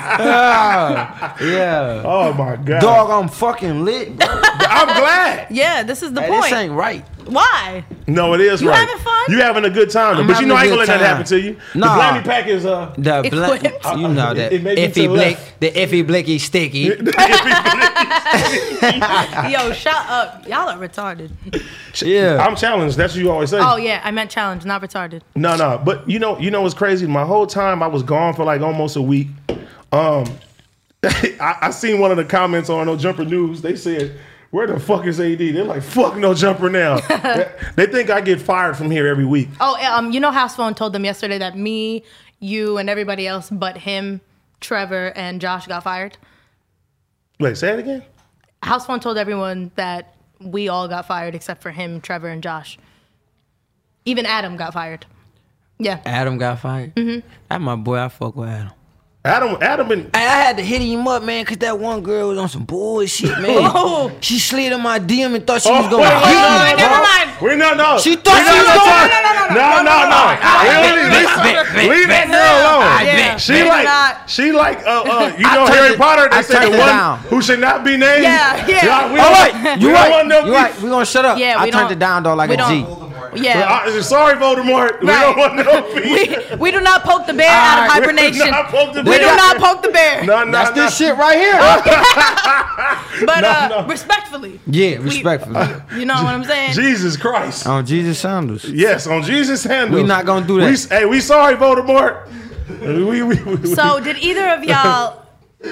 Yeah. oh my God. Dog, I'm fucking lit, bro. I'm glad. Yeah, this is the Hey, point. this ain't right. Why? No, it is You right. having fun? You having a good time, though. I'm But you know I having ain't a gonna let good that time. happen to you. Nah. The Blammy pack is uh The black, Equipped. you know that. It- it may be to Iffy the blick, left. the iffy blicky sticky. Yo, shut up. Y'all are retarded. Yeah. I'm challenged. That's what you always say. Oh, yeah, I meant challenge, not retarded. No, no. But you know, you know what's crazy? My whole time I was gone for like almost a week. Um I, I seen one of the comments on No Jumper News. They said, where the fuck is A D? They're like, fuck No Jumper now. they, they think I get fired from here every week. Oh, um, you know, House Phone told them yesterday that me, you, and everybody else but him, Trevor, and Josh got fired. Wait, say it again? House Phone told everyone that we all got fired except for him, Trevor, and Josh. Even Adam got fired. Yeah. Adam got fired. Mm-hmm. That's my boy. I fuck with Adam. Adam, Adam been I, I had to hit him up, man, cause that one girl was on some bullshit, man. Oh. She slid in my D M and thought she Oh, was gonna wait, hit wait, me. wait, wait, never bro. mind. We no no. She thought We she not was gonna going- talk- No, no, no. Leave leave- leave that girl alone. Yeah. She Maybe like not. she like uh uh you I know turned Harry it- Potter. They I say turned the it one down. who should not be named. Yeah, yeah. Y'all, we Oh don't- wait, we you don't right. want no You right. beef. We gonna shut up. Yeah, I we turned don't- it down though like we a G. don't- Yeah. Uh, sorry, Voldemort. We Right. don't want no beef. We, we do not poke the bear out of Alright. hibernation. We do not poke the We do bear. not poke the bear. No, no, That's no. this shit right here. But uh, no. respectfully. Yeah, we- respectfully. You know what I'm saying? Jesus Christ. On Jesus sandals. Yes, on Jesus' handle. We not gonna do that. We, hey, we sorry, Voldemort. We, we, we, we- So, did either of y'all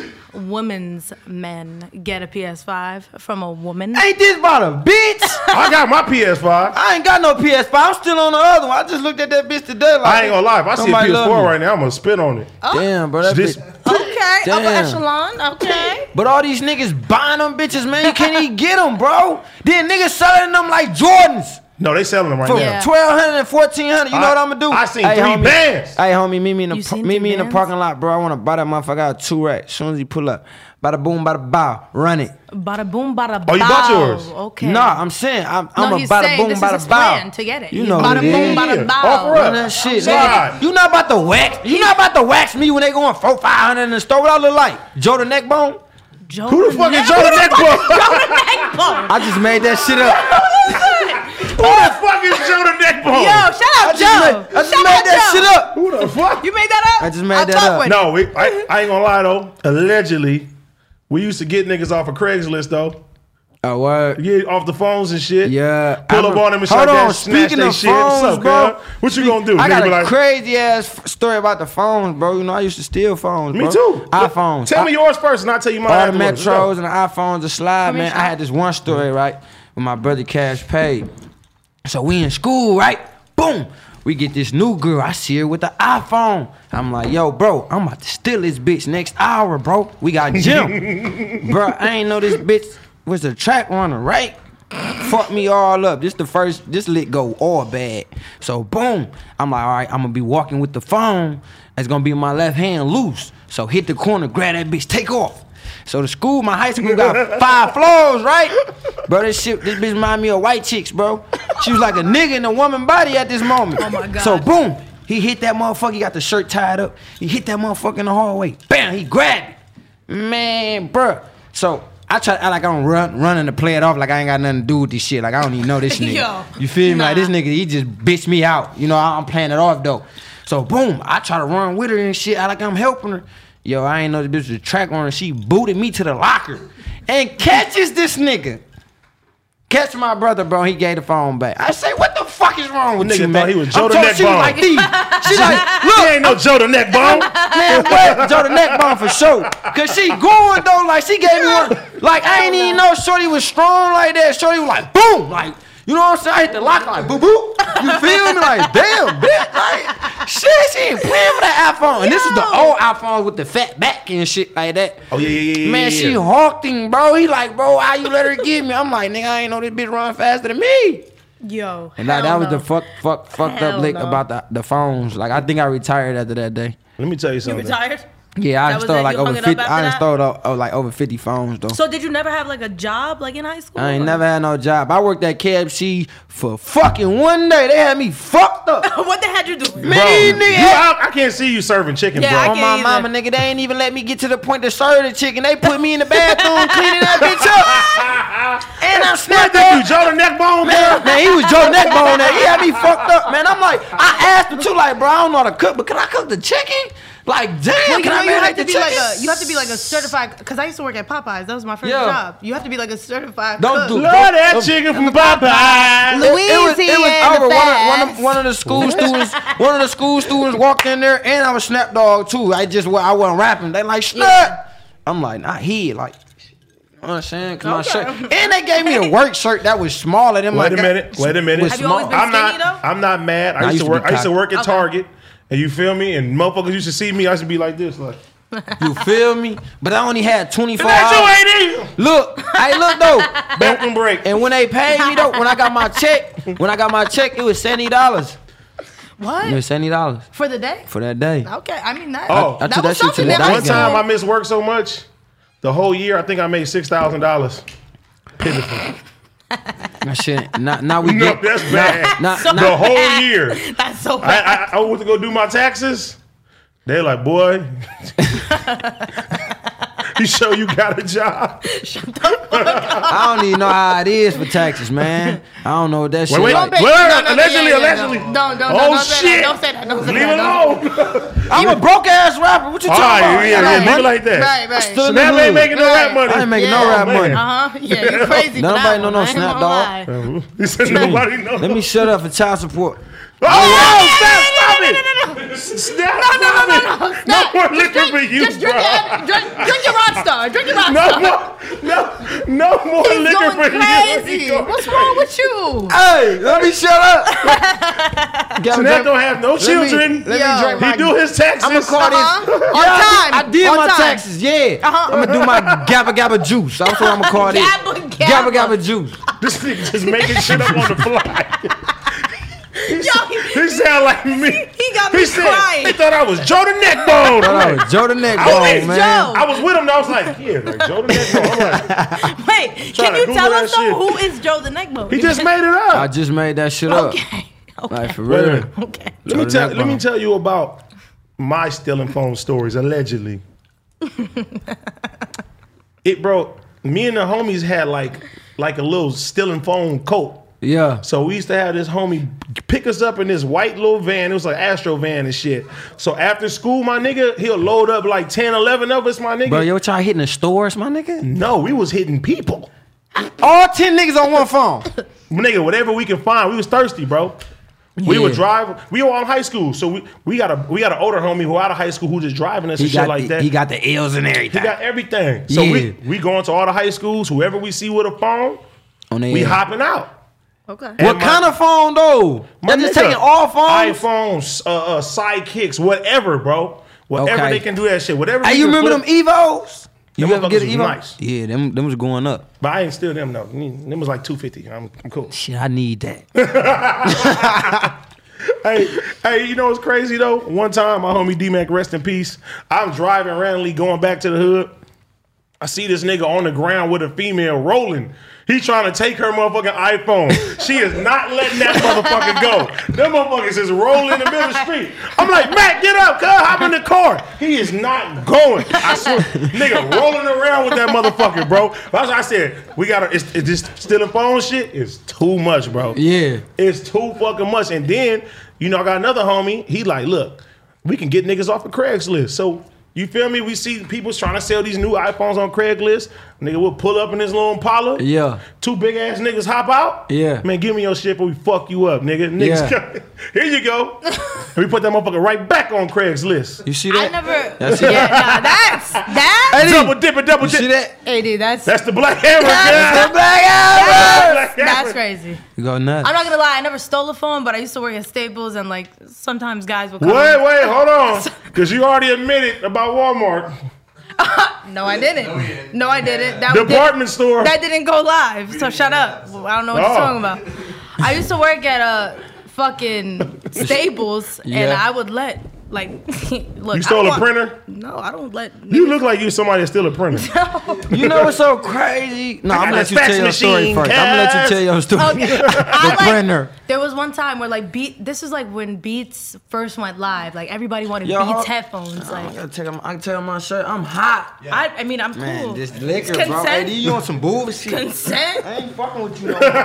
women's men get a P S five from a woman? Ain't this about a bitch? I got my P S five. I ain't got no P S five. I'm still on the other one. I just looked at that bitch today. Like, I ain't gonna lie. If I see a Somebody P S four love me. right now, I'm gonna spit on it. Damn, bro. That This- bitch. Okay, upper Damn. echelon. Okay. But all these niggas buying them bitches, man. You can't even get them, bro. Then niggas selling them like Jordans. No, they selling them right For now. Yeah. twelve hundred and fourteen hundred. You know I- what I'm gonna do? I seen Hey, three homie. bands. Hey, homie, meet me in the You par- seen meet three me in the bands? parking lot, bro. I wanna buy that motherfucker. I got two racks. As soon as he pull up, bada boom, bada bow, run it. Bada boom, bada bow. Oh, you bought yours? Okay. Nah, I'm saying I'm, I'm No, a he's bada saying boom, this is bada his bow. plan to get it. You He's know bada what it boom, is. bada Yeah. bow. Offer Run up. that shit, Slide. nigga. You not about to wax. You not about to wax me when they going four, five hundred in the store. What I look like? Joe the neck bone? Joe Who the fuck is Joe the Neck Bone? Joe the neck bone. I just made that shit up. Who the fuck is Joe the Neck Bone? Yo, shout I out just Joe. made, I just Shout made out that Joe. shit up. Who the fuck? You made that up? I just made I that fuck up. with it. No, we, I, I ain't gonna lie though. Allegedly, we used to get niggas off of Craigslist though. Oh, word. Get off the phones and shit. Yeah. Pull I'm up a- on them and shit Hold like on, that. Snatch speaking they of shit. What's phones, up, bro. cuz? What you gonna do? I Nigga got be a like, crazy ass f- story about the phones, bro. You know, I used to steal phones, me bro. too. iPhones. Tell me I- yours first and I'll tell you mine All the afterwards. Let's go. Metros and the iPhones, the slide, man. I had this one story, right, with my brother Cash Paid. So we in school, right? Boom. We get this new girl. I see her with the iPhone. I'm like, yo, bro, I'm about to steal this bitch next hour, bro. We got gym. Bro, I ain't know this bitch was a track runner, right? Fuck me all up. This the first, this lit go all bad. So boom. I'm like, all right, I'm gonna be walking with the phone. It's gonna be my left hand loose. So hit the corner, grab that bitch, take off. So the school, my high school got five floors, right? Bro, this shit, this bitch remind me of white chicks, bro. She was like a nigga in a woman body at this moment. Oh my God. So boom, he hit that motherfucker, he got the shirt tied up. He hit that motherfucker in the hallway. Bam, he grabbed it. Man, bro. So I try to act like I'm run, running to play it off like I ain't got nothing to do with this shit. Like I don't even know this nigga. Yo, you feel me? Like nah. this nigga, he just bitched me out. You know, I'm playing it off though. So boom, I try to run with her and shit, act like I'm helping her. Yo, I ain't know this bitch was a track runner. She booted me to the locker and catches this nigga. Catch my brother, bro. He gave the phone back. I say, what the fuck? fuck is wrong with Nigga you, thought man? he was Joe I'm the told neck she was bone. like these. She like, look, He ain't no Joe the neck bone. man, what? Joe the neck bone for sure. Cause she going though, like she gave me one. Like I ain't even know Shorty was strong like that. Shorty was like, boom, like. You know what I'm saying? I hit the lock like boo boo. You feel me? Like damn, bitch. Like shit, she ain't playing for that iPhone. And this is the old iPhone with the fat back and shit like that. Oh yeah, yeah, yeah. Man, yeah, she yeah. hawked him, bro. He like, bro, how you let her get me? I'm like, nigga, I ain't know this bitch run faster than me. Yo, And that, that hell was no. the fuck, fuck, fucked Hell up lick no. about the, the phones. Like I think I retired after that day. Let me tell you You something. retired? Yeah, I That was installed it? like You hung over it up fifty. after I that? installed uh, uh, like over fifty phones though. So did you never have like a job like in high school? I ain't or- never had no job. I worked at K F C for fucking one day. They had me fucked up. What the hell you doing? Bro, Man, nigga. you out, I can't see you serving chicken, Yeah, bro. I On my can't mama, either. nigga, they ain't even let me get to the point to serve the chicken. They put me in the bathroom cleaning that bitch up. And I I snapped think you up. Joe the neck bone, Man, man. man, he was Joe Neckbone there. He had me fucked up, man. I'm like, I asked him too, like, bro, I don't know how to cook, but can I cook the chicken? Like, damn, Well, you can know, I you have marinate to the be chicken? like a you have to be like a certified because I used to work at Popeyes. That was my first Yeah. job. You have to be like a certified. Don't cook. do- Love that chicken from Popeye. Louise it was, it was here in over. the One of, one, of, fast. one of the school students, one of the school students walked in there, and I was Snap Dog too. I just, I wasn't rapping. They like Snap. I'm like, not he, like. You know what I'm saying? Cause my Okay. shirt. And they gave me a work shirt that was smaller than my. Wait a minute. Wait a minute. was Have you always small. been I'm skinny not. though? I'm not mad. I Nah, I used to used to work. be I used to work at Okay. Target, and you feel me? And motherfuckers used to see me. I used to be like this, like. You feel me? But I only had twenty-four That's hours. your A D. Look, hey, look though. Bathroom break. And when they paid me though, when I got my check, when I got my check, it was seventy dollars. What It was seventy dollars for the day? for that day. Okay, I mean that. Oh. I that took was that shit to something the that dice I One game. time I still- missed work so much, the whole year I think I made six thousand dollars. Pitiful. That shit. Now, now we No, get. that's bad. Now, So now, The whole year. That's so I, bad. I I went to go do my taxes. They're like, boy, you sure you got a job? I don't even know how it is for taxes, man. I don't know what that shit wait, like. wait. No, no, no, allegedly, yeah, yeah, allegedly. no. Don't, don't, Oh, don't, don't say shit. that. Don't say that. Don't say Leave that. it Don't- alone. I'm a broke ass rapper. What you All talking right, about? yeah, I yeah, got leave money. it like that. Right, right. Still in Snap the ain't hood. making no Right. rap money. I ain't making Yeah. no rap man. money. Uh huh. Yeah, you crazy. for Nobody that know one. no I ain't Snap gonna Dog. lie. He said nobody knows. Let me shut up for child support. Oh, oh, stop, stop it. Stop, No, no, no, no, stop no. it. Stop. No more Just liquor drink- for you, Just drink, bro. your, drink, drink your Rockstar. Drink your Rockstar. No more, no, no more He's liquor going for crazy. you. What's wrong with you? Hey, let me shut up. Snap don't have no children. Let me Yo. drink my. He do his taxes. I'm gonna call Uh-huh. this. On Yeah, time. I did On my time. taxes. Yeah. Uh-huh. I'm gonna do my gabba gabba juice. That's what I'm gonna call this. Gabba Gabba gabba. gabba juice. This nigga just making shit up on the fly. He, Yo, he sound like me. He got me He said crying. he thought I was Joe the Neckbone. Hold I'm on, like, Joe the neck I was, bone, It's man. Joe. I was with him. And I was like, yeah, like Joe the Neckbone. I'm like, Wait, Trying can to you Google tell that us though shit. who is Joe the Neckbone? he just made it up. I just made that shit up. Okay. Okay. Like for Wait a real. minute. Okay. Let me Joe the tell. Let me Neckbone. tell you about my stealing phone stories. Allegedly, it bro. Me and the homies had like like a little stealing phone cult. Yeah. So we used to have this homie pick us up in this white little van. It was like Astro van and shit. So after school, my nigga, he'll load up like ten, eleven of us, my nigga. Bro, yo, what y'all hitting the stores, my nigga? No, we was hitting people. All ten niggas on one phone. Nigga, whatever we can find. We was thirsty, bro. We Yeah. would drive. We were all in high school, so we, we got a we got an older homie who out of high school who just driving us He and shit got, like that. he got the L's and He everything. got everything. So Yeah. we we going to all the high schools. Whoever we see with a phone, on their we ass. hopping out. Okay. What And my- kind of phone though? My They're just nigga, taking all phones. iPhones, uh, uh, sidekicks, whatever, bro. Whatever Okay. they can do that shit. Whatever. Hey, we you can remember flip. them Evos? You Them ever get an motherfuckers Evo? was nice. Yeah, them them was going up. But I ain't steal them though. Them was like two fifty. I'm, I'm cool. Shit, I need that. Hey, hey, you know what's crazy though? One time, my homie D-Mac, rest in peace. I'm driving randomly going back to the hood. I see this nigga on the ground with a female rolling. He trying to take her motherfucking iPhone. She is not letting that motherfucker go. Them motherfuckers is rolling in the middle of the street. I'm like, Mac, get up, cuz, hop in the car. He is not going. I swear, nigga rolling around with that motherfucker, bro. That's why I said, we gotta, it's, it's this stealing phone shit is too much, bro. Yeah. It's too fucking much. And then, you know, I got another homie. He like, look, we can get niggas off of Craigslist. So, you feel me? We see people trying to sell these new iPhones on Craigslist. Nigga will pull up in his little Impala. Yeah. Two big ass niggas hop out. Yeah. Man, give me your shit before we fuck you up, nigga. Niggas, Yeah. here you go. And we put that motherfucker right back on Craigslist. You see I that? never. Yeah, see yeah, that? nah, that's that. Hey, Double dip it, double You dip. see that? Hey, dude, that's That's the black hammer, That's girl. the Black Hammer! Black that's hammer. crazy. You go nuts. I'm not gonna lie, I never stole a phone, but I used to work at Staples, and like sometimes guys would come. Wait, wait, hold on. Because you already admitted about Walmart. No, I didn't. No, I didn't. That did, Department store. that didn't go live. So shut up. I don't know what Oh. you're talking about. I used to work at a fucking Staples, and Yeah. I would let like look. You stole I a want- printer? No, I don't let. You look like you somebody that steal a printer. You know what's so crazy? No, I I'm got gonna let a you tell fax your story machine, first. I'm gonna let you cuz. tell your story. Okay. The I like, printer. There was one time where like Beat. This was like when Beats first went live. Like everybody wanted Yo, Beats hold- headphones. I Like gotta take my, I can tell my shirt. I'm hot. I, I mean, I'm Man, cool. this liquor, It's bro. consent. Hey, you want some bullshit? Consent. I ain't fucking with you no more. Okay.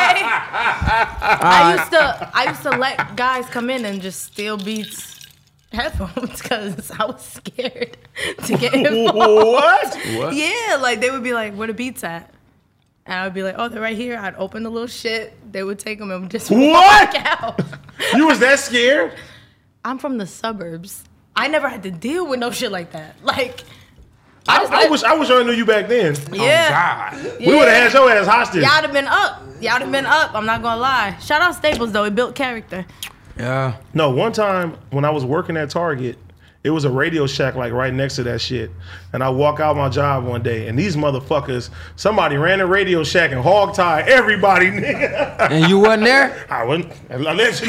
I used to I used to let guys come in and just steal Beats headphones because I was scared to get involved. What? What? Yeah, like they would be like, "Where the Beats at?" And I would be like, "Oh, they're right here." I'd open the little shit. They would take them and just What? walk out. You was that scared? I'm from the suburbs. I never had to deal with no shit like that. Like, I, just I let- wish I wish I knew you back then. yeah. God. We would have had your ass hostage. Y'all have been up. Y'all have been up. I'm not gonna lie. Shout out Staples though. It built character. Yeah. No, one time when I was working at Target, it was a Radio Shack like right next to that shit. And I walk out my job one day, and these motherfuckers, somebody ran a Radio Shack and hog tied everybody, nigga. And you wasn't there? I wouldn't. Allegedly.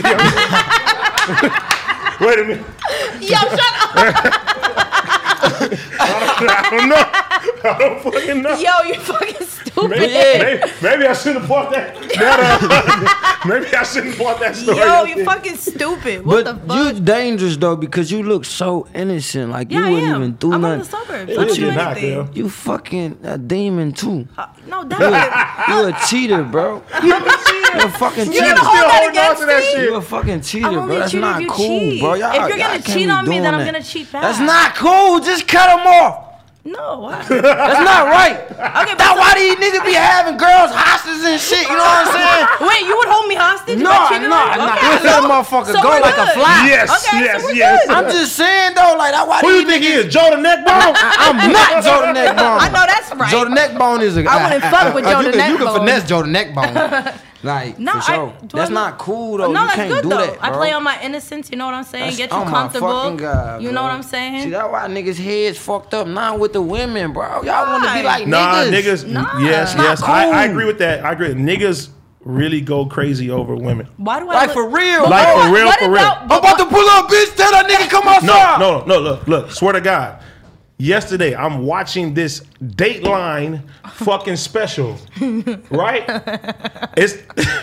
Wait a minute. Yo, shut up. I don't know. I don't fucking know. Yo, you fucking stupid. Maybe, maybe, maybe I shouldn't have bought that. that uh, maybe I shouldn't have bought that story. Yo, you fucking stupid. What But the you fuck? dangerous though because you look so innocent. Like Yeah, you I wouldn't am. even do I'm nothing. from the suburbs. It I is don't do getting hot, anything. girl. You fucking a demon too. Uh, no, definitely. You a cheater, bro. You a fucking You cheater. gonna hold that holding on to against that me? shit. You a fucking cheater, I'm bro. only a That's cheater not if you cool, cheat. bro. Y'all, If you're y'all gonna can't cheat be on me, doing then I'm that. gonna cheat back. That's not cool. Just cut them off. No, why? That's not right. Okay, That's but why these niggas be having girls hostage and shit. You know what I'm saying? wait, you would hold me hostage? No, if I no, cheated no. on you? Let Okay, that so- motherfucker so go we're like a good. fly. Yes, Okay, yes, so we're yes. good. I'm just saying though, like that. Why Who these you think he niggas? is? Joe the Neckbone? I'm not Joe the Neckbone. I know that's right. Joe the Neckbone is a. I wouldn't fuck with Joe you the can, You Neckbone. can finesse Joe the Neckbone. Like No, for I- sure. do That's I- not cool though. no, you that's can't good do though. that, I bro. play on my innocence. You know what I'm saying? That's- Get you oh my comfortable. fucking God, you bro. know what I'm saying? See, that's why niggas' heads fucked up now with the women, bro. Y'all want to be Why? like Nah, niggas. niggas. Nah. Yes, Not yes. I, I cool. agree with that. I agree. Niggas really go crazy over women. Why do I Like look- for real. But Like what- for real, what for real. about- I'm about to pull up, bitch. Tell that nigga come outside. No, no, no. Look, look. Swear to God. Yesterday, I'm watching this Dateline fucking special, right? It's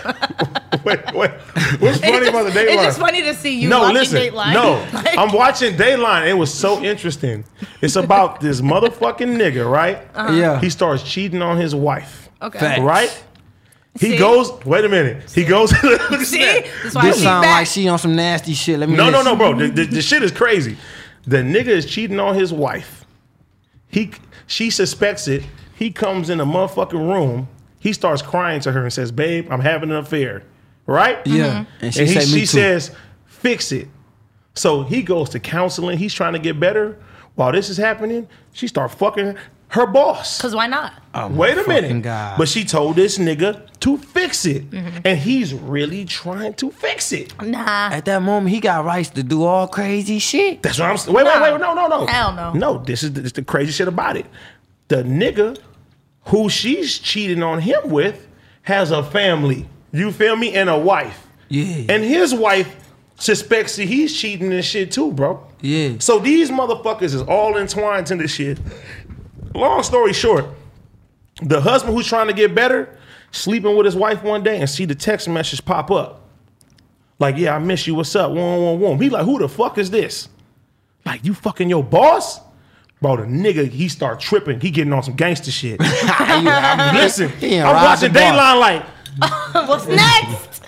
wait, wait. What's funny It's about the just- Dateline? It's just funny to see you no, watching listen. Dateline. No, Like- I'm watching Dateline. It was so interesting. It's about this motherfucking nigga, right? Yeah. He starts cheating on his wife, Okay. Facts. right? He See? goes. Wait a minute. He goes. See? That's why I This cheat sound back. like she on some nasty shit. Let me. No, no, listen. no, bro. The, the, the shit is crazy. The nigga is cheating on his wife. He, she suspects it. He comes in a motherfucking room. He starts crying to her and says, "Babe, I'm having an affair." Right? Yeah. Mm-hmm. And And, she he, say, "Me she too." says, "Fix it." So he goes to counseling. He's trying to get better. While this is happening, she start fucking her boss. Cause why not? Oh, my Wait a fucking minute. God. But she told this nigga to fix it. Mm-hmm. And he's really trying to fix it. Nah. At that moment, he got rights to do all crazy shit. That's what I'm saying. Wait, wait, wait, no, no, no. Hell no. No, this is the, this is the crazy shit about it. The nigga who she's cheating on him with has a family. You feel me? And a wife. Yeah. And his wife suspects that he's cheating and shit too, bro. Yeah. So these motherfuckers is all entwined in this shit. Long story short, the husband who's trying to get better, sleeping with his wife one day and see the text message pop up. Like, yeah, I miss you. What's up? One, one, one. He like, who the fuck is this? Like, you fucking your boss? Bro, the nigga, he start tripping. He getting on some gangster shit. Listen, He ain't I'm robbed watching the boss. Dateline like, What's next?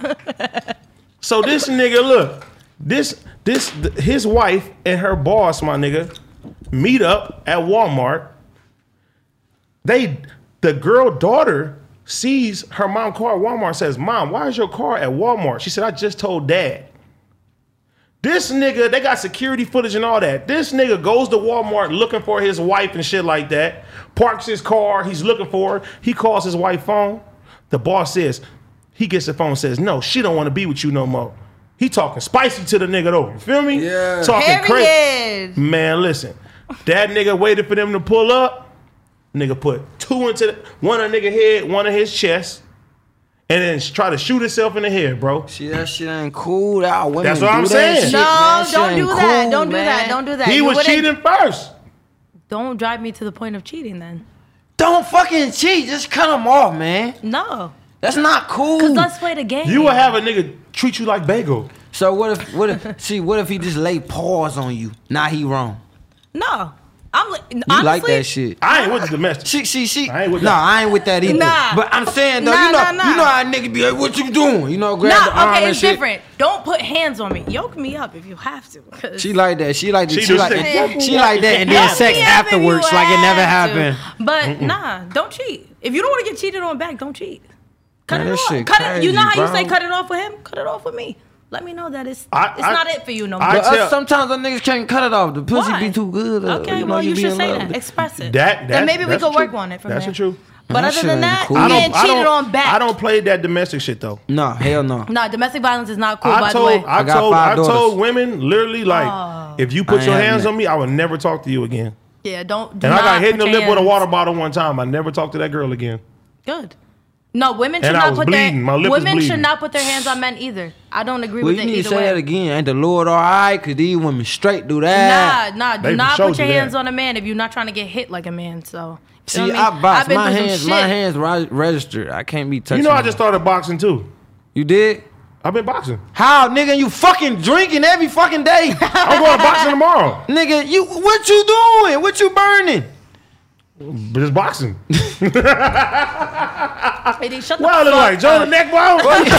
so this nigga, look, this, this, th- his wife and her boss, my nigga, meet up at Walmart. They, the girl daughter sees her mom car at Walmart and says, Mom, why is your car at Walmart? She said, I just told Dad. This nigga, they got security footage and all that. This nigga goes to Walmart looking for his wife and shit like that. Parks his car, he's looking for her. He calls his wife phone. The boss says, he gets the phone and says, no, she don't want to be with you no more. He talking spicy to the nigga though. You feel me? Yeah. Talking Period. crazy. Man, listen. That nigga waited for them to pull up. Nigga put two into the, one on nigga head, one in his chest. And then try to shoot himself in the head, bro. See, that shit ain't cool. That women That's what do I'm that saying. shit, No, man. Shit don't ain't do that. cool, Don't do man. that. Don't do that. He You was wouldn't- cheating first. Don't drive me to the point of cheating then. Don't fucking cheat. Just cut them off, man. No. That's not cool. Because let's play the game. You would have a nigga treat you like bagel. So what if, what if, see, what if he just lay paws on you? Now he wrong. No. I'm li- You honestly, like that shit. I ain't with the domestic. She, she, she. I ain't with no, that. I ain't with that either. Nah. But I'm saying though, Nah, you know, nah, nah. you know how a nigga be like, what you doing? You know, grab No, the arm okay, and it's shit. different. Don't put hands on me. Yoke me up if you have to. 'cause- She like that. She like that. She She, do like shit. that. She like that, and then Yoke sex me up if afterwards, you like it never have to. happened. But nah, don't cheat. If you don't want to get cheated on back, don't cheat. Cut Man, it this off. shit Cut it. You know crazy, how you say bro. cut it off with him? Cut it off with me. Let me know that it's I- it's I- not it for you no more. I But tell- us, sometimes the niggas can't cut it off. The pussy Why? be too good. uh, Okay, you know, well you be should in say love that. with it. Express it. That, that then maybe we that's could the work truth. on it from That's there. the truth. But That other shit than ain't that, cool. you I don't- getting cheated on back. I don't play that domestic shit though. No, hell no. No, domestic violence is not cool. I by told, the way, I, I got told, five I daughters. told women literally like, Oh. if you I put ain't your having hands that. on me, I will never talk to you again. yeah, don't. Do And I not got hit in the put your lip with a hands- water bottle one time. I never talked to that girl again. Good. No, women should And I not was put bleeding. their My lip was women bleeding. should not put their hands on men either. I don't agree Well, with you it need to either say way. that again. Ain't the Lord all right? Cause these women straight do that. Nah, nah, They do for not sure put your do that. hands on a man if you're not trying to get hit like a man. So, you See, know what I mean? box. I've been My through some hands, my shit. hands ri- registered. I can't be touching. You know, I them. just started boxing too. You did? I've been boxing. How, nigga? You fucking drinking every fucking day, I'm going to boxing tomorrow. nigga. You what you doing? What you burning? But it's boxing. Hey, D, shut the Well, I look fuck like Joe the up. neck bone.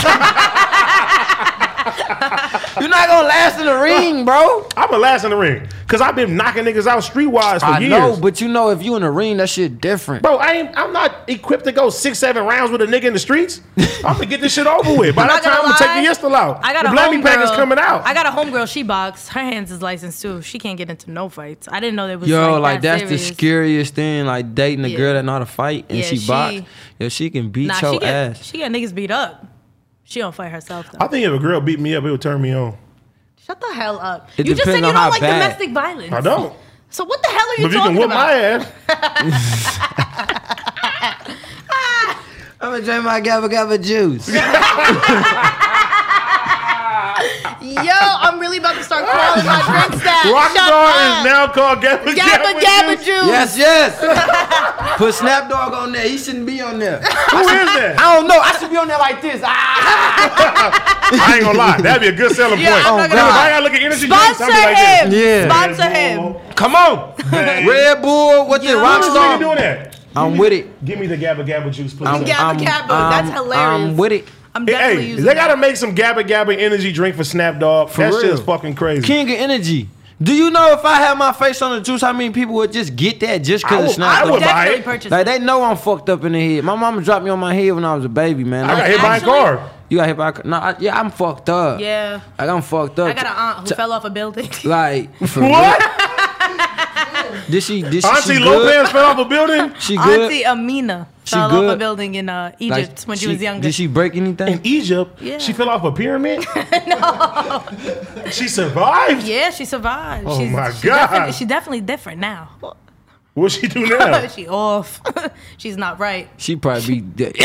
You're not gonna last in the ring, bro. I'm a last in the ring because I've been knocking niggas out streetwise for I years. know, but you know, if you in the ring, that shit different. Bro, I ain't. I'm not equipped to go six, seven rounds with a nigga in the streets. I'm gonna get this shit over with. By I'm that not time, gonna I'm gonna take lie. the Yestel out. I got the a Blammy pack is homegirl. coming out. I got a homegirl. She boxed. Her hands is licensed too. She can't get into no fights. I didn't know there was Yo, like, like that that's the serious. scariest thing. Like dating a Yeah. girl that know how to fight and Yeah, she, she- box. Yo, she can beat Nah, your she get ass. she got niggas beat up. She don't fight herself though. I think if a girl beat me up, it would turn me on. Shut the hell up. It you just said depends you on don't how like bad. domestic violence. I don't. So what the hell are you But if you can talking whoop about? my ass, I'm gonna drink my gabba gabba juice. Yo, I'm really about to start calling my drinks that. Shut Rockstar up. is now called Gabba Gabba Gabba Juice. Juice. Yes, yes. Put Snap Dog on there. He shouldn't be on there. Who is that? I don't know. I should be on there like this. Ah. I ain't gonna lie. That'd be a good selling Yeah, point. I'm not If gonna I lie. gotta look at energy drinks, Sponsor I'll be like this. him. Yeah. Sponsor Red him. Bull, Come on. bang. Red Bull. What's Yo. it? Why is this nigga doing Rockstar. that? I'm with it. Give me the Gabba Gabba juice, please. I'm, Gabba I'm, Gabba. I'm, That's hilarious. I'm with it. I'm definitely Hey, using they gotta that. make some Gabba Gabba energy drink for Snap Dog. For that real. shit's fucking crazy. King of Energy. Do you know if I had my face on the juice, how many people would just get that just I because would- it's Snap I Dog? would buy Definitely it. purchase Like it. they know I'm fucked up in the head. My mama dropped me on my head when I was a baby, man. I got I'm- hit by a Actually- car. You got hit by a car? No, I, yeah, I'm fucked up. Yeah. Like I'm fucked up. I got an aunt who T- fell off a building. Like for What? real? Did she? Did she? Auntie she Lopez good? fell off a building She good. Auntie Amina She fell off good? a building in uh, Like, Egypt when she, was younger. Did she break anything? in Egypt. Yeah. She fell off a pyramid. No. She survived. Yeah, she survived. Oh She's, my she God. Definitely, she's definitely different now. What she do now? she off. She's not right. She probably be dead.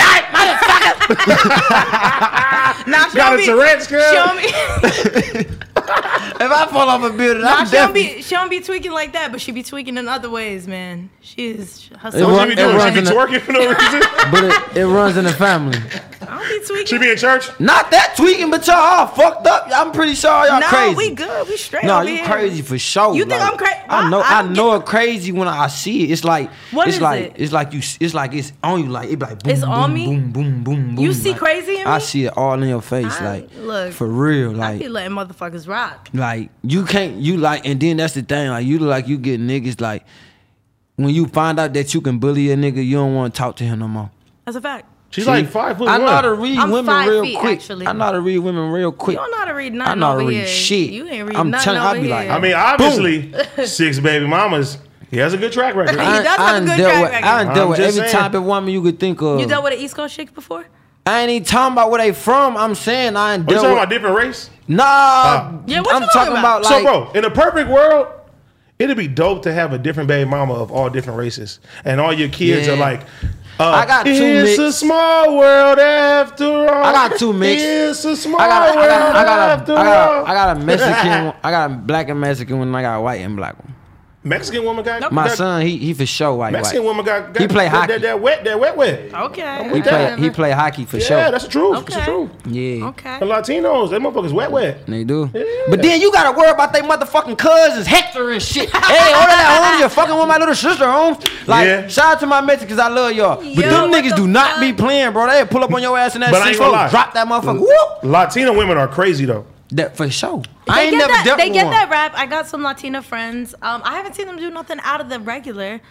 Nah, she Got don't a be, Tourette's, girl? She don't be, If I fall off a building, nah, I'm she don't definitely. be, she don't be tweaking like that, but she be tweaking in other ways, man. She's her It What run- she be it doing? runs She be in the- twerking for no reason. But it, it runs in the family. I don't be tweaking. She be in church. Not that tweaking, but y'all all fucked up. I'm pretty sure y'all no, crazy. we good. We straight. No, over you here. crazy for sure. You think Like, I'm cra- I know. I- I I, don't know it crazy when I see it. It's like What it's is like it? it's like you. It's like it's on you. Like it be like boom, It's boom, on me? boom, boom, boom, boom. You see like, crazy in I me? see it all in your face. I- like look, for real. I Like be letting motherfuckers rock. like you can't. You like, and then that's the thing. Like you look like you get niggas like. when you find out that you can bully a nigga, you don't want to talk to him no more. That's a fact. She's See, like five foot I one. know how to read I'm women five real feet, quick. actually. I know how to read women real quick. You don't know how to read I nothing know how to over read here. shit. You ain't read I'm nothing telling- over I'll be here. like, I mean, obviously, six baby mamas. He has a good track record. He does have a done good dealt track with, record. I done I'm dealt with just every saying. type of woman you could think of. You dealt with an East Coast chick before? I ain't even talking about where they from. I'm saying I ain't Are you dealt talking with. about different race? Nah, Yeah, what I'm you talking talking about, about? like. so, bro, in a perfect world, it'd be dope to have a different baby mama of all different races, and all your kids Yeah. are like. Uh, I got two It's mixed. a small world after all. I got two mixed. It's a small I got, I world got, I got, after a, I got, all. a, I got a Mexican one. I got a black and Mexican one. And I got a white and black one. Mexican woman got My that, son, he he for sure white. Mexican white. woman got, got He play that, hockey. That, that wet, that wet, wet. Okay. He with play that. he play hockey for Yeah, sure. that's the truth. That's the Okay. truth. Yeah. Okay. The Latinos, they motherfuckers wet, wet. They do. Yeah. But then you gotta worry about they motherfucking cousins, Hector and shit. Hey, order that home. You're fucking with my little sister home. Like, Yeah. shout out to my Mexicans, I love y'all. But Yo, them what niggas the do not fuck? be playing, bro. They pull up on your ass in that But I ain't six gonna four, lie. drop that motherfucker. Whoop. Latino women are crazy though. That for sure. They I ain't get never that, dealt They with get one. that rap. I got some Latina friends. Um, I haven't seen them do nothing out of the regular.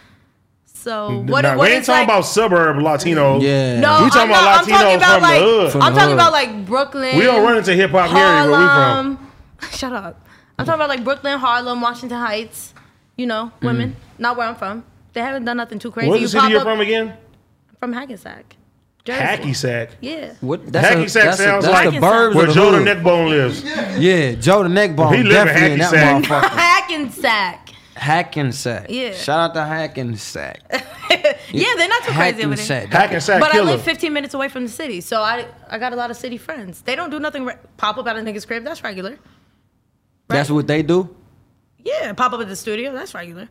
So what? Nah, what we ain't is talking like, about suburb Latinos. Yeah. No, We talking I'm about not, I'm Latinos talking about from the like hood. From I'm the talking hood. about like Brooklyn. We don't run into hip hop here where we from. Harlem. Shut up. I'm talking about like Brooklyn, Harlem, Washington Heights. You know, women. Not where I'm from. They haven't done nothing too crazy. What's the You city pop you're up- from again? From Hackensack. Jersey. Hacky Sack. Yeah. What? That's Hacky a, Sack that's sounds a, that's like the burbs where of the Joe the hood. Neckbone lives. Yeah, Joe the Neckbone. He live in definitely in that Hacky motherfucker. Hackensack. Hackensack. Yeah. Shout out to Hackensack. Yeah, they're not too crazy over there. Hackensack. Hackensack But I killer. live fifteen minutes away from the city, so I I got a lot of city friends. They don't do nothing. Re- pop up at a nigga's crib, that's regular. That's what they do. Yeah, pop up at the studio, that's regular.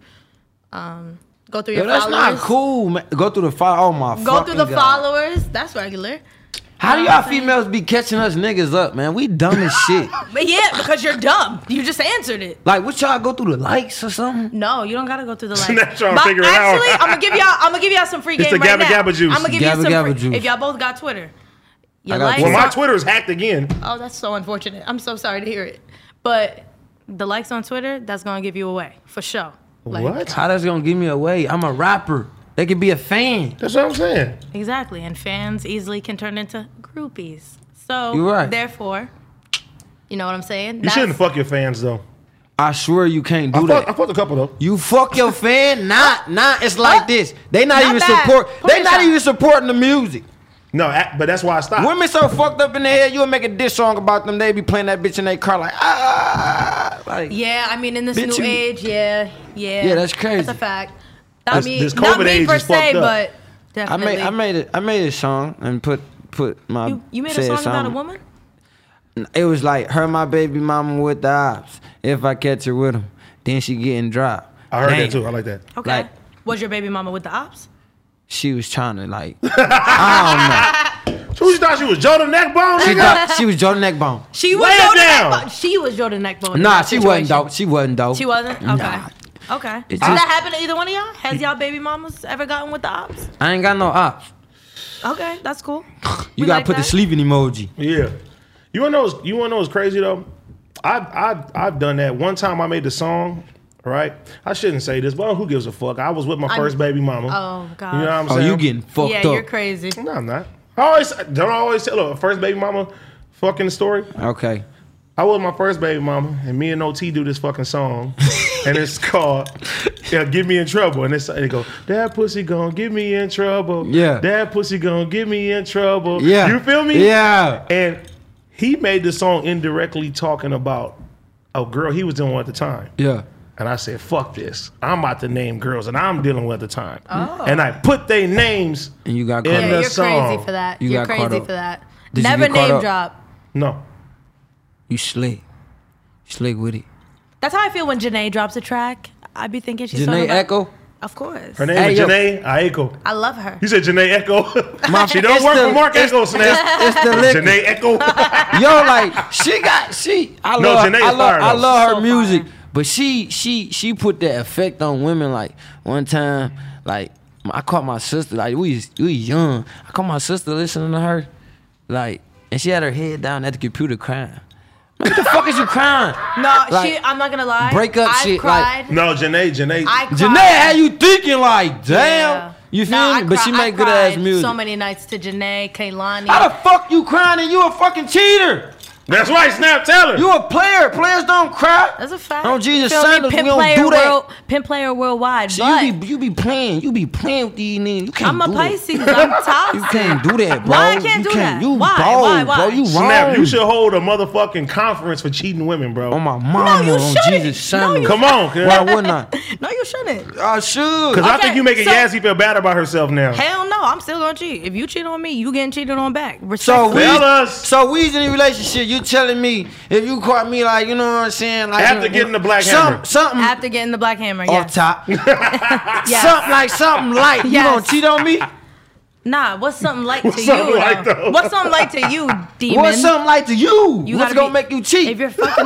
Um, go through Yo, your that's followers. not cool, man. Go through the follow. Oh my. Go through the fucking God. followers, that's regular. How do You know what y'all I'm saying? females be catching us niggas up, man? We dumb as shit. But yeah, because you're dumb. You just answered it. Like, what y'all go through the likes or something? No, you don't gotta go through the Snapchat lights. trying to But figure it out. actually, I'm gonna give y'all. I'm gonna give y'all some free It's game the right Gabba now. Gabba juice. I'm gonna give Gabba you some Gabba free. juice. If y'all both got Twitter, your I got likes. Well, my on- Twitter is hacked again. Oh, that's so unfortunate. I'm so sorry to hear it. But the likes on Twitter, that's gonna give you away for sure. Like, What? How that's gonna give me away? I'm a rapper. They could be a fan. That's what I'm saying. Exactly, and fans easily can turn into groupies. So You're right. therefore, you know what I'm saying? You shouldn't fuck your fans though. I swear you can't do I that. fucked, I fucked a couple though. You fuck your fan? Nah, nah. It's like this. They not, Not even bad. support. Pull They your not shot. even supporting the music. No, a- but that's why I stopped. Women so fucked up in their head. You'll make a diss song about them. They be playing that bitch in their car like ah. Like, Yeah, I mean, in this Bitch, new you- age, yeah, yeah. Yeah, that's crazy. That's a fact. Not This- me, this not COVID me age per is se, fucked up. but I definitely. made I made it. I made a song and put put my. you, you made a said song about a something. woman? It was like her, my baby mama with the ops. If I catch her with him, then she getting dropped. I heard Damn. that too. I like that. Okay. Like- Was your baby mama with the ops? She was trying to like. I don't know. So you thought she was Joe the Neckbone? She nigga? thought she was Jordan Neckbone. She was Lay it Jordan down. Neckbone. She was Jordan Neckbone. in Nah, that she wasn't situation. dope. She wasn't dope. She wasn't? Okay. Nah. Okay. It's Did just- that happen to either one of y'all? Has y'all baby mamas ever gotten with the ops? I ain't got no ops. Okay, that's cool. You We gotta like put the that. sleeping emoji. Yeah. You wanna know? What's, you wanna know what's crazy though? I've I've I've done that. One time I made the song. Right? I shouldn't say this, but who gives a fuck? I was with my I'm- first baby mama. Oh, God. You know what I'm Oh, saying? you getting fucked Yeah, up. you're crazy. No, I'm not. I always don't I always tell a first baby mama fucking story. Okay. I was my first baby mama, and me and O T do this fucking song, and it's called yeah, "Get Me in Trouble," and it's it go, "That pussy gon' get me in trouble." Yeah. That pussy gon' get me in trouble. Yeah. You feel me? Yeah. And he made the song indirectly talking about a girl he was dealing with at the time. Yeah. And I said, fuck this. I'm about to name girls and I'm dealing with at the time. And I put their names And you got caught in Yeah, up. the you're song. crazy for that. You You are got caught crazy up. for that. Did you Never get caught name up? drop. No. You slick. Slick with it. That's how I feel when Janae drops a track. I be thinking she's Janae talking about- Echo. Of course. Her name Hey, is yo. Janae Aiko. I love her. You said Janae Echo. she don't it's work the- for Mark it's- Echo, Snap. It's the lick. Janae Echo. Yo, like she got she. I No, love. Janae I is love. fire, I though. love her So music, fire. but she she she put that effect on women. Like one time, like I caught my sister. Like we was, we was young. I caught my sister listening to her, like, and she had her head down at the computer crying. What the fuck is you crying? No, Like, she. I'm not gonna lie. break up I shit, cried. like- No, Janae, Janae. I cried. Janae, how you thinking like, damn? Yeah. You feel Nah, me? I But she cry- make I good ass cried music. So many nights to Janae, Kaylani. How the fuck you crying and you a fucking cheater? That's right, Snap. Tell her. You a player. Players don't cry. That's a fact. On Jesus Feel me? Sandals, we Pimp don't player do that. world, pimp player worldwide. See, but you be you be playing, you be playing with these niggas. You can't I'm a do Pisces. That. I'm toxic. You can't do that, bro. Why I can't you do that? You Why? bold, Why? Why? bro. You wrong. Snap, you should hold a motherfucking conference for cheating women, bro. On my mama, you on shouldn't. Jesus No, Sandals. you Come on, cuz. Why wouldn't I? No, you shouldn't. I should. Because I Okay, think you making so- Yazzie feel bad about herself now. Hell no, I'm still gonna cheat. If you cheat on me, you getting cheated on back. So Respectfully. we, Tell us. so we's in a relationship. You telling me if you caught me like, you know what I'm saying? Like After you- getting the black some- hammer. something After getting the black hammer, off yes. top, Yes. something like something light. You Yes. gonna cheat on me? Nah, what's something like What's to something you? like, though? though? What's something like to you, demon? What's something like to you? You What's gotta gonna be- make you cheat? If you're fucking,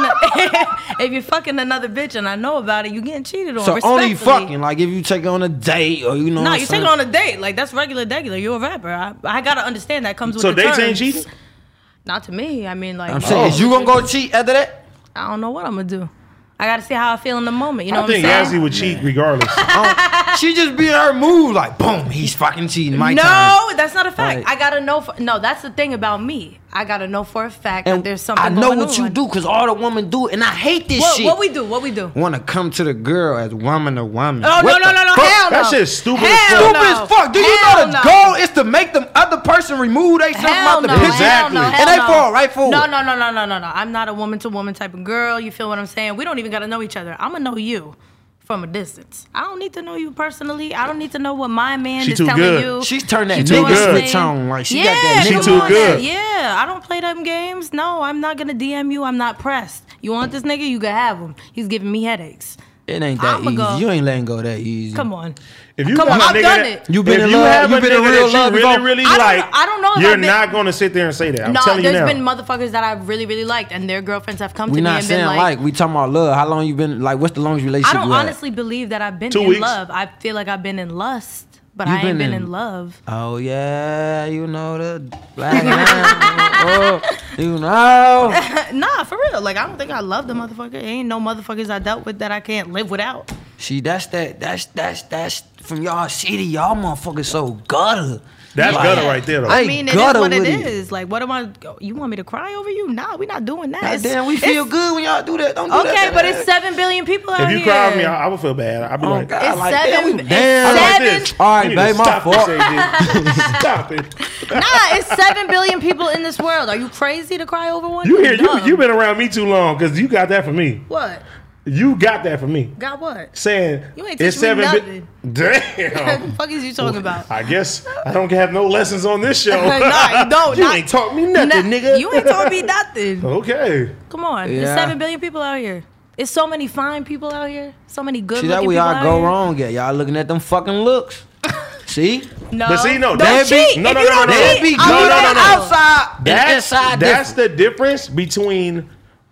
if you're fucking another bitch and I know about it, you getting cheated on. So only respectfully. fucking like if you take it on a date or you know. No, what you I'm take it saying? on a date. Like that's regular, regular. You're a rapper. I, I gotta understand that comes with So the dates terms. ain't cheating? Not to me. I mean, like I'm saying, is you gonna go cheat after that? I don't know what I'm gonna do. I gotta see how I feel in the moment. You know I what think I'm Yazzie saying? would cheat regardless. Um, she just be in her mood like, boom, he's fucking cheating. My no, time. that's not a fact. Right. I gotta know. For, no, that's the thing about me. I gotta know for a fact that And there's something I know going what you on. do because all the women do it, and I hate this What, shit. what we do? What we do? Want to come to the girl as woman to woman. Oh, What no, the no, no, no, fuck? hell no. That shit's stupid Hell as fuck. Stupid no. as fuck. Do you Hell know the no. goal is to make the other person remove themselves Hell out the no, picture? Exactly. hell no, And hell they no. fall right forward. No, no, no, no, no, no, no. I'm not a woman to woman type of girl. You feel what I'm saying? We don't even gotta know each other. I'm gonna know you from a distance. I don't need to know you personally. I don't need to know what my man She is too telling good. you. She's turned that You know what nigga I'm good. switch on. Like she yeah, got that She come nigga. too on good. now. Yeah, I don't play them games. No, I'm not gonna D M you. I'm not pressed. You want this nigga? You can have him. He's giving me headaches. It ain't that I'ma easy. go. You ain't letting go that easy. Come on. If you Come got on, a I've nigga done that, it. You been if in you love- have you a been in nigga real that love you really, before? really I don't like, know- I don't know if you're I've been- not gonna sit there and say that. I'm No, telling you there's now. been motherfuckers that I've really, really liked, and their girlfriends have come We to me not and saying been like, like, we talking about love. How long you been like? What's the longest I relationship don't you had? honestly believe that I've been Two in weeks. love. I feel like I've been in lust, but You I ain't been been in- in love. Oh yeah, you know the black man. Oh, you know. Nah, for real. Like I don't think I love the motherfucker. Ain't no motherfuckers I dealt with that I can't live without. See, that's that. That's that's that's from y'all city. Y'all motherfuckers so gutter. That's Like, gutter right there, though. I I ain't mean, it is gutter what it with it. is. Like, what am I? You want me to cry over you? Nah, we not doing that. God It's- damn, we it's- feel good when y'all do that. Don't do that. Okay, to but that. it's seven billion people out If here. you cry on me, I, I would feel bad. I'd be Oh like, God, It's like, seven- damn, we it's damn. I'm like seven- this. All right, You need to babe, my stop fault. this, A J. Stop it. Nah, it's seven billion people in this world. Are you crazy to cry over one? You You're hear you? dumb. You been around me too long because you got that for me. What? You got that for me. Got what? Saying You ain't it's teaching me seven. nothing. Bi- What Damn. the fuck is you talking about? I guess I don't have no lessons on this show. Nah, you don't. You Not- ain't taught me nothing, Nah, nigga. You ain't told me nothing. Okay. Come on. There's Yeah. seven billion people out here. It's so many fine people out here. So many good See, looking that people we all out go here. wrong at. Y'all looking at them fucking looks. See? No. But see, no, don't that be- cheat. no, if no, you no, don't no, no. cheat, That be I'm No, good no, leaving no, it no. out. outside and That's, inside that's different. the difference between,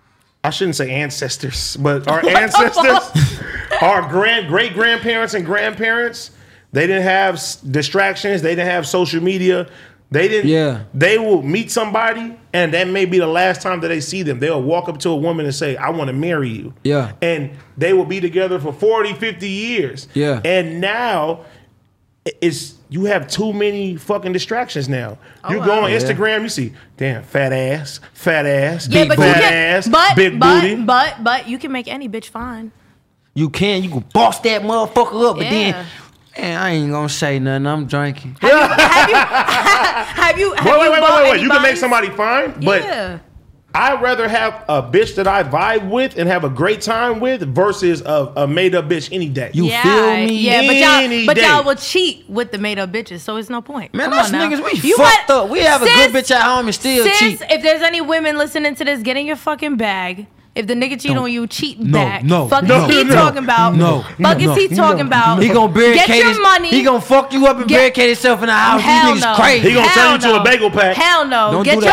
I shouldn't say ancestors, but our ancestors, our grand, great grandparents and grandparents, they didn't have s- distractions. They didn't have social media. They didn't. Yeah. They will meet somebody, and that may be the last time that they see them. They'll walk up to a woman and say, I want to marry you. Yeah. And they will be together for forty, fifty years. Yeah. And now, it's you have too many fucking distractions now. you wow. go on Yeah. Instagram, you see, damn, fat ass, fat ass, Yeah, big but fat you can, ass, but, big but, booty. but, but, you can make any bitch fine. You can, you can boss that motherfucker up, but Yeah. then, man, I ain't gonna say nothing. I'm drinking. Have you? have you? Have wait, wait, you wait, bought wait, wait. You can make anybody's- somebody fine, but Yeah. I'd rather have a bitch that I vibe with and have a great time with versus a, a made up bitch any day. You yeah, feel me? Yeah, but Any y'all, but day. y'all will cheat with the made up bitches, so it's no point. Man, Come us on now. niggas, we You fucked want- up. We have a Sis- good bitch at home and still Sis, cheat. if there's any women listening to this, get in your fucking bag. If the nigga cheat Don't- on you, cheat No, back. no, Fuck no, is he no, talking about? no, Fuck no, is he talking about? He gonna barricade Get your his- money. He gonna fuck you up and Get- barricade himself in the house. Hell These niggas no. crazy. He gonna Hell turn you to no. a bagel pack. Hell no. Don't Get do your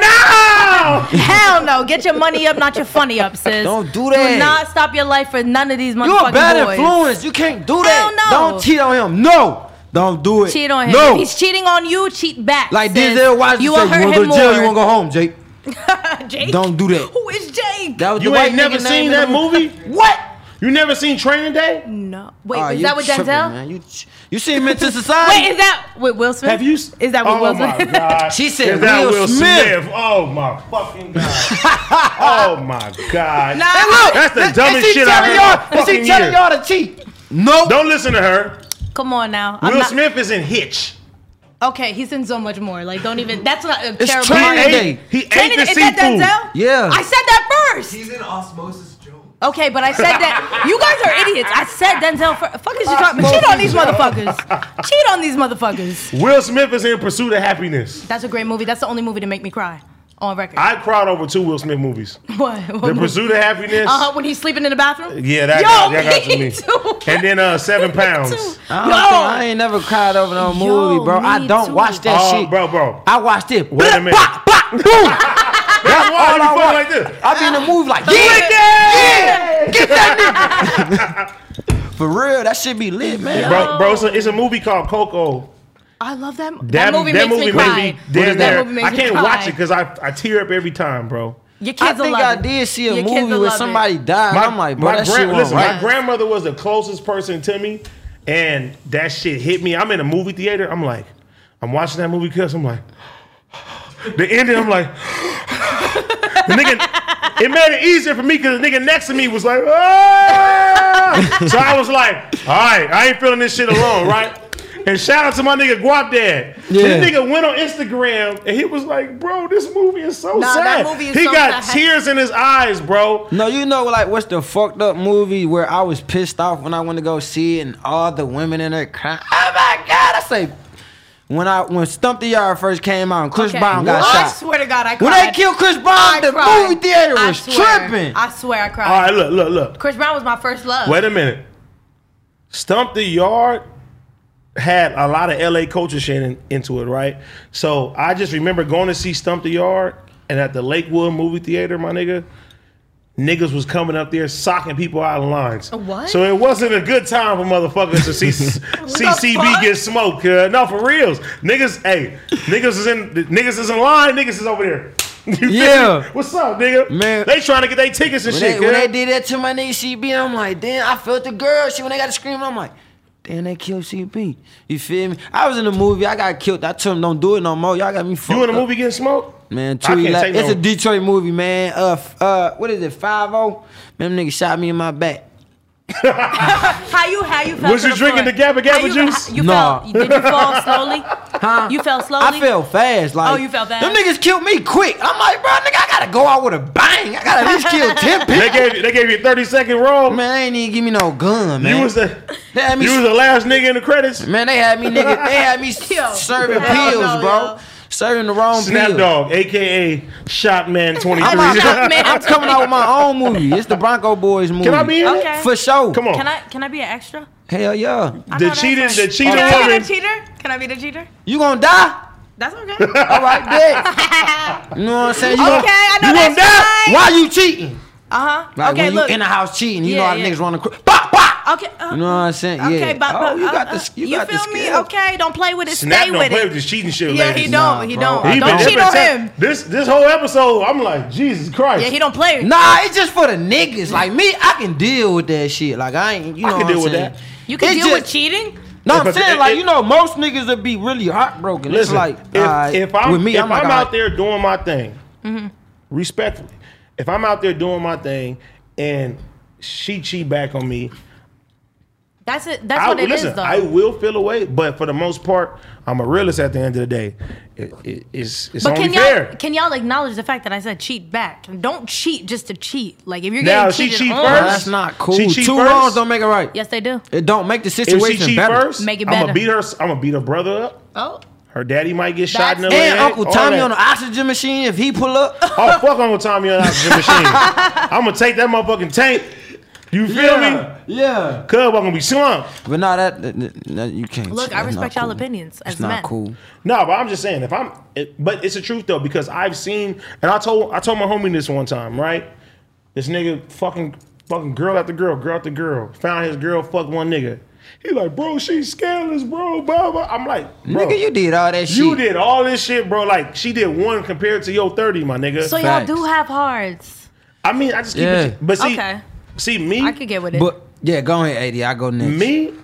that. Bagel, no! Hell no. Get your money up, not your funny up, sis. Don't do that. Do not stop your life for none of these You a motherfucking bad boys. influence. You can't do that. Hell no. Don't cheat on him. No. Don't do it. Cheat on him. No. If he's cheating on you, cheat back. Like sis. Denzel Washington You said, will you hurt wanna go him to jail, more. you wanna go home, Jake. Jake? Don't do that. Who is Jake? That was You the white ain't never nigga seen name that in the movie? What? You never seen Training Day? No. Wait, Oh, is you that with tripping, Denzel? Man. You, you seen Mental Society? Wait, is that with Will Smith? Have you? Is that with oh Will my Smith? God. She said Is that Will Will Smith. Oh my fucking God. Oh my God. Nah. Hey, look, That's the and- dumbest and she shit I telling heard y'all- all and fucking she telling year. y'all to cheat. No. Don't listen to her. Come on now. I'm Will not- Smith is in Hitch. Okay, he's in so much more. Like, don't even. That's not a It's terrible. Training marketing. Day. He ate Training the Day. Is that seafood. Denzel? Yeah. I said that first. He's in Osmosis Jones. Okay, but I said that. You guys are idiots. I said Denzel first. Fuck is you talking about? Cheat on these motherfuckers. Cheat on these motherfuckers. Will Smith is in Pursuit of Happiness. That's a great movie. That's the only movie to make me cry. On record. I cried over two Will Smith movies. what? what The movie? Pursuit of Happiness. Uh huh. When he's sleeping in the bathroom. Yeah, that Yo, got, that got to me me. too. And then uh, Seven Pounds. too. I, don't Yo. think, I ain't never cried over no movie, Yo, bro. I me don't too. watch that Oh, shit. bro, bro. I watched it. Wait a minute. Bop, bop, boom. That's why all you I fucking watch. like this. I be in the movie like, yeah, Wicked! yeah, get that nigga. For real, that shit be lit, man. Bro, bro, it's a, it's a movie called Coco. I love that. That, That, movie that makes movie me cry. made me damn that there. movie makes I me can't cry. watch it because I, I tear up every time, bro. Your I kids will think love I it. did see a Your kids movie will where love somebody it. died. I'm like, bro, that shit gran- wasn't listen, right. my grandmother was the closest person to me, and that shit hit me. I'm in a movie theater. I'm like, I'm watching that movie because I'm like, the ending. I'm like, the nigga. It made it easier for me because the nigga next to me was like, ah! So I was like, all right, I ain't feeling this shit alone, right? And shout out to my nigga Guap Dad. Yeah. This nigga went on Instagram and he was like, bro, this movie is so Nah, sad. that movie is he so got sad. tears in his eyes, bro. No, you know, like, what's the fucked up movie where I was pissed off when I went to go see it and all the women in there crying? Oh my God, I say, when I when Stump the Yard first came out and Chris Okay. Brown got I shot. swear to God, I cried. When they killed Chris Brown, I the cried. movie theater I was swear. tripping. I swear I cried. All right, look, look, look. Chris Brown was my first love. Wait a minute. Stump the Yard had a lot of L A culture shit in, into it, right? So I just remember going to see Stump the Yard, and at the Lakewood movie theater, my nigga, niggas was coming up there socking people out of lines. What? So it wasn't a good time for motherfuckers to see see the C B fuck? get smoked. Cuz. No, for reals. Niggas, hey, niggas is in niggas is in line, niggas is over there. You feel Yeah. me? What's up, nigga? Man. They trying to get their tickets and When shit, they, when cuz. they did that to my nigga C B, I'm like, damn, I felt the girl. Shit, when they got to scream, I'm like, damn, they killed C B. You feel me? I was in the movie, I got killed. I told them, don't do it no more. Y'all got me fucked You in the up. movie getting smoked? Man, I two can't take It's no- a Detroit movie, man. Uh, f- uh, what is it? five oh. Man, them niggas shot me in my back. How you how you felt? Was to you drinking floor? the Gabba Gabba How you, juice? how- You Nah. fell. Did you fall slowly? Huh? You fell slowly. I fell fast. Like, Oh, you fell fast? Them niggas killed me quick. I'm like, bro, nigga, I gotta go out with a bang. I gotta at least kill ten people. They gave you, they gave you a thirty second roll. Man, they ain't even give me no gun, man. you was the They had me you was the last nigga in the credits. Man, they had me nigga, they had me Yo, serving hell pills, no, bro. yo. Serving the wrong Snap pills. Dog, aka Shotman twenty I'm, out- Shot man. I'm coming out with my own movie. It's the Bronco Boys movie. Can I be in Okay. it? For sure. Come on. Can I can I be an extra? Hell yeah. I The know that's cheating, right. the cheating Can I be woman. the cheater? Can I be the cheater? You gonna die? That's okay. All right, bet. You know what I'm saying? You Okay, gonna, I know you that's gonna die? fine. Why you cheating? Uh huh. Like okay, when look. you in the house cheating, you know Yeah, how yeah. niggas run the cr- Bop, bop! Okay. Uh, You know what I'm saying? Okay, Yeah. but, Oh, but you uh, got uh, the you, you got the feel me? skill. Okay, don't play with it. Snap Stay don't with play it. with this cheating shit, Yeah, ladies. he Nah, don't. He bro. don't. He Don't been- cheat been on tell- him. This this whole episode, I'm like, Jesus Christ. Yeah, he don't play. Nah, it's just for the niggas. Like me, I can deal with that shit. Like I ain't, you I know can what deal I'm with saying? that. You can It's deal with just- cheating. No, I'm If- saying if- like if- you know, most niggas would be really heartbroken. Listen, it's like if, alright, if I'm with me, if I'm, I'm, like, out alright. there doing my thing, respectfully, if I'm out there doing my thing and she cheat back on me, That's it. That's I, what it is, listen, though. I will feel away, but for the most part, I'm a realist at the end of the day. It, it, it's it's but only can y'all fair. can y'all acknowledge the fact that I said cheat back? Don't cheat just to cheat. Like if you're Now, getting she cheated cheat on, Nah, first? that's not cool. She cheat Two first? wrongs don't make it right. yes, they do. It don't make the If she situation cheat better. first, Make it I'm better. gonna beat her. I'm gonna beat her brother up. Oh, Her daddy might get shot in the That's- leg. And Uncle all Tommy that. on the oxygen machine, if he pull up, Oh, fuck Uncle Tommy on the oxygen machine. I'm gonna take that motherfucking tank. You feel me? yeah. Cuz I'm gonna be slumped. But nah, that, that, that- that- you can't. look, that's I respect not y'all cool. opinions as It's not men. cool. No, but I'm just saying, if I'm, it, but it's the truth though, because I've seen, and I told, I told my homie this one time, right? This nigga fucking, fucking girl after girl, girl after girl, found his girl, fucked one nigga. He like, bro, she's scandalous, bro, blah, blah. I'm like, bro. Nigga, you did all that shit. You did all this shit, bro. Like, she did one compared to your thirty, my nigga. So Facts. y'all do have hearts. I mean, I just keep Yeah. it. But see, Okay. see me, I could get with it. But yeah, go ahead, A D. I go next. me,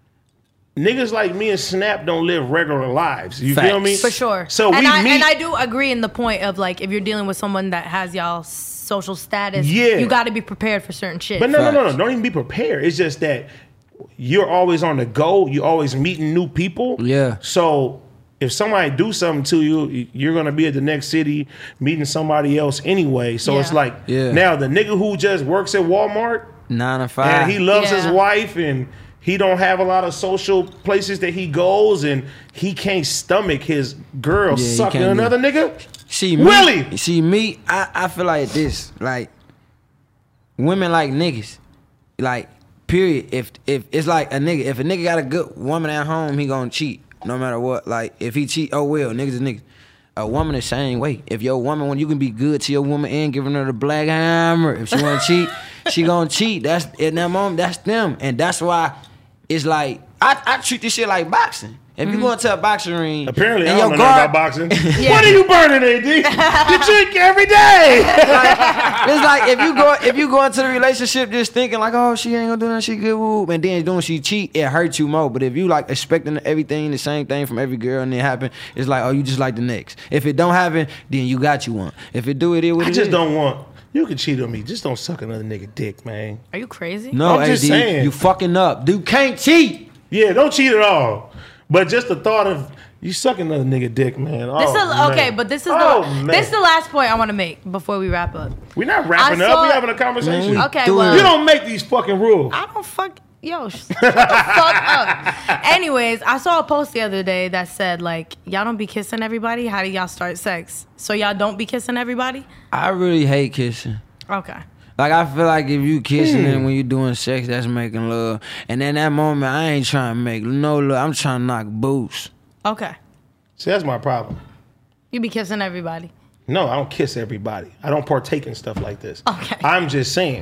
niggas like me and Snap don't live regular lives. You Facts. feel me? For sure. So and we I, meet. and I do agree in the point of like if you're dealing with someone that has y'all social status, Yeah. you got to be prepared for certain shit. But no, no, no, no. Facts. Don't even be prepared. It's just that you're always on the go. You're always meeting new people. Yeah. So if somebody do something to you, you're gonna be at the next city meeting somebody else anyway. So Yeah. it's like Yeah. now the nigga who just works at Walmart Nine to five. and he loves his Yeah. wife and he don't have a lot of social places that he goes and he can't stomach his girl Yeah, he sucking can't do another nigga. See me, Willie! See me, I, I feel like this. Like women like niggas. Like, period. If if it's like a nigga, if a nigga got a good woman at home, he gonna cheat. No matter what. Like if he cheat, oh well, niggas is niggas. A woman the same way. If your woman, when you can be good to your woman and giving her the black hammer, if she wanna cheat, she gonna cheat. That's in that moment, that's them. And that's why it's like I, I treat this shit like boxing. If you go into a boxing ring, Apparently, and I don't your know nothing guard- about boxing. What are you burning, A D? You drink every day. It's like if you go if you go into the relationship just thinking like, oh, she ain't gonna do nothing, she good, woo, and then doing she cheat, it hurts you more. But if you like expecting everything, the same thing from every girl, and it happen, it's like, oh, you just like the next. If it don't happen, then you got you one. If it do, it is what I it just is. don't want. You can cheat on me. Just don't suck another nigga dick, man. Are you crazy? No, I'm just A D, saying. you fucking up. Dude can't cheat. Yeah, don't cheat at all. But just the thought of you sucking another nigga dick, man. This oh, is okay, man. but this is Oh, the man. this is the last point I want to make before we wrap up. We're not wrapping I up. saw- We're having a conversation. Man, Okay, do well, it. You don't make these fucking rules. I don't fuck yo. Shut the fuck up. Anyways, I saw a post the other day that said like y'all don't be kissing everybody. How do y'all start sex? So y'all don't be kissing everybody? I really hate kissing. Okay. Like I feel like if you kissing Hmm. and when you doing sex, that's making love. And in that moment, I ain't trying to make no love. I'm trying to knock boots. Okay. See, that's my problem. You be kissing everybody. No, I don't kiss everybody. I don't partake in stuff like this. Okay. I'm just saying,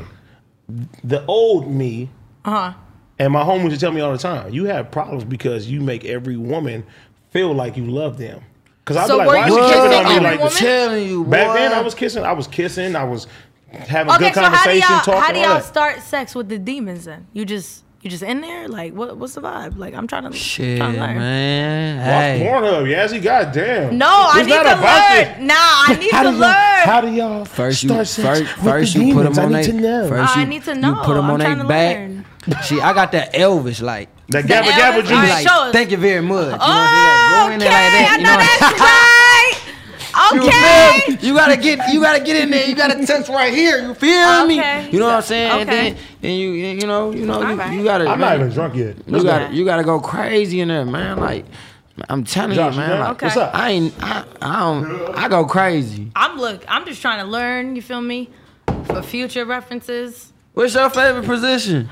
the old me Uh huh. and my homies would tell me all the time, you have problems because you make every woman feel like you love them. Because I'd So be like, were why is you she kissing tripping on me every like woman? this? Telling you, boy. Back then, I was kissing. I was kissing. I was having Okay, good so how do conversation, y'all talking, how do all y'all that. start sex with the demons then? You just you just in there? Like what what's the vibe? Like I'm trying to Shit, trying to learn. man. Watch Hey. Pornhurb, Yazzie. Goddamn. No, I It's need not to about learn. this. Nah, I need How to do y'all, learn. how do y'all First you start sex first, with first the you put demons? them on I need they to know. first I you, need to you know. put them I'm on trying their to back. learn. See, I got that Elvis like. that gabba Elvis- gabba all juice. right, Like, show us. thank you very much. You know what Oh, I'm saying? Go in okay, there like that. I You know know that's right. You Okay. feel me? You gotta get, you gotta get in there. You gotta touch right here. You feel me? Okay. You know what I'm saying? And Okay. then, and you, you know, you know, you, Alright. you gotta. I'm man, not even drunk yet. You Let's gotta, go. you gotta go crazy in there, man. Like, I'm telling Josh, you, you man. there? Like, Okay. What's up? I ain't, I, I don't, I go crazy. I'm look, I'm just trying to learn, you feel me? For future references. What's your favorite position?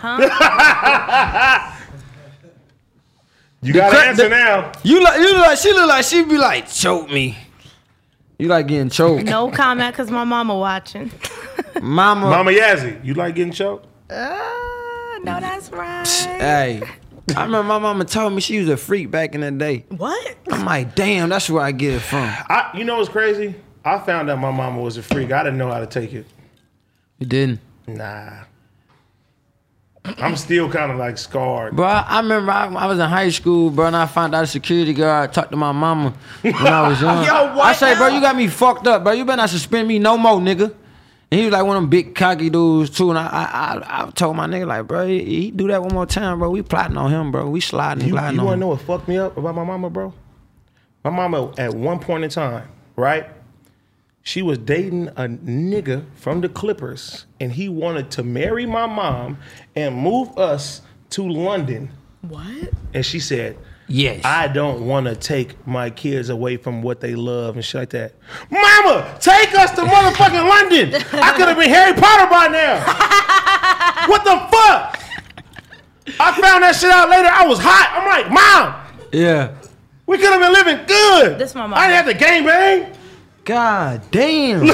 You got to cra- answer the- now. You like, you look like, she look like she be like, choke me. You like getting choked, No comment cause my mama watching. mama. Mama Yazzie, you like getting choked? Uh, no, that's right. Hey, I remember my mama told me she was a freak back in the day. What? I'm like, damn, that's where I get it from. I, you know what's crazy? I found out my mama was a freak. I didn't know how to take it. You didn't. Nah. I'm still kind of like scarred. Bro, I, I remember I, I was in high school, bro, and I found out a security guard talked to my mama when I was young. Yo, what I say, bro, now? you got me fucked up, bro. You better not suspend me no more, nigga. And he was like one of them big cocky dudes too. And I I, I, I told my nigga like, bro, he, he do that one more time, bro. We plotting on him, bro. We sliding and You, gliding you on want to him. know what fucked me up about my mama, bro? My mama, at one point in time, right? She was dating a nigga from the Clippers, and he wanted to marry my mom and move us to London. What? And she said, Yes. I don't want to take my kids away from what they love and shit like that. Mama, take us to motherfucking London. I could have been Harry Potter by now. What the fuck? I found that shit out later. I was hot. I'm like, Mom, yeah. we could have been living good. This my mom. I didn't have to gangbang. God damn.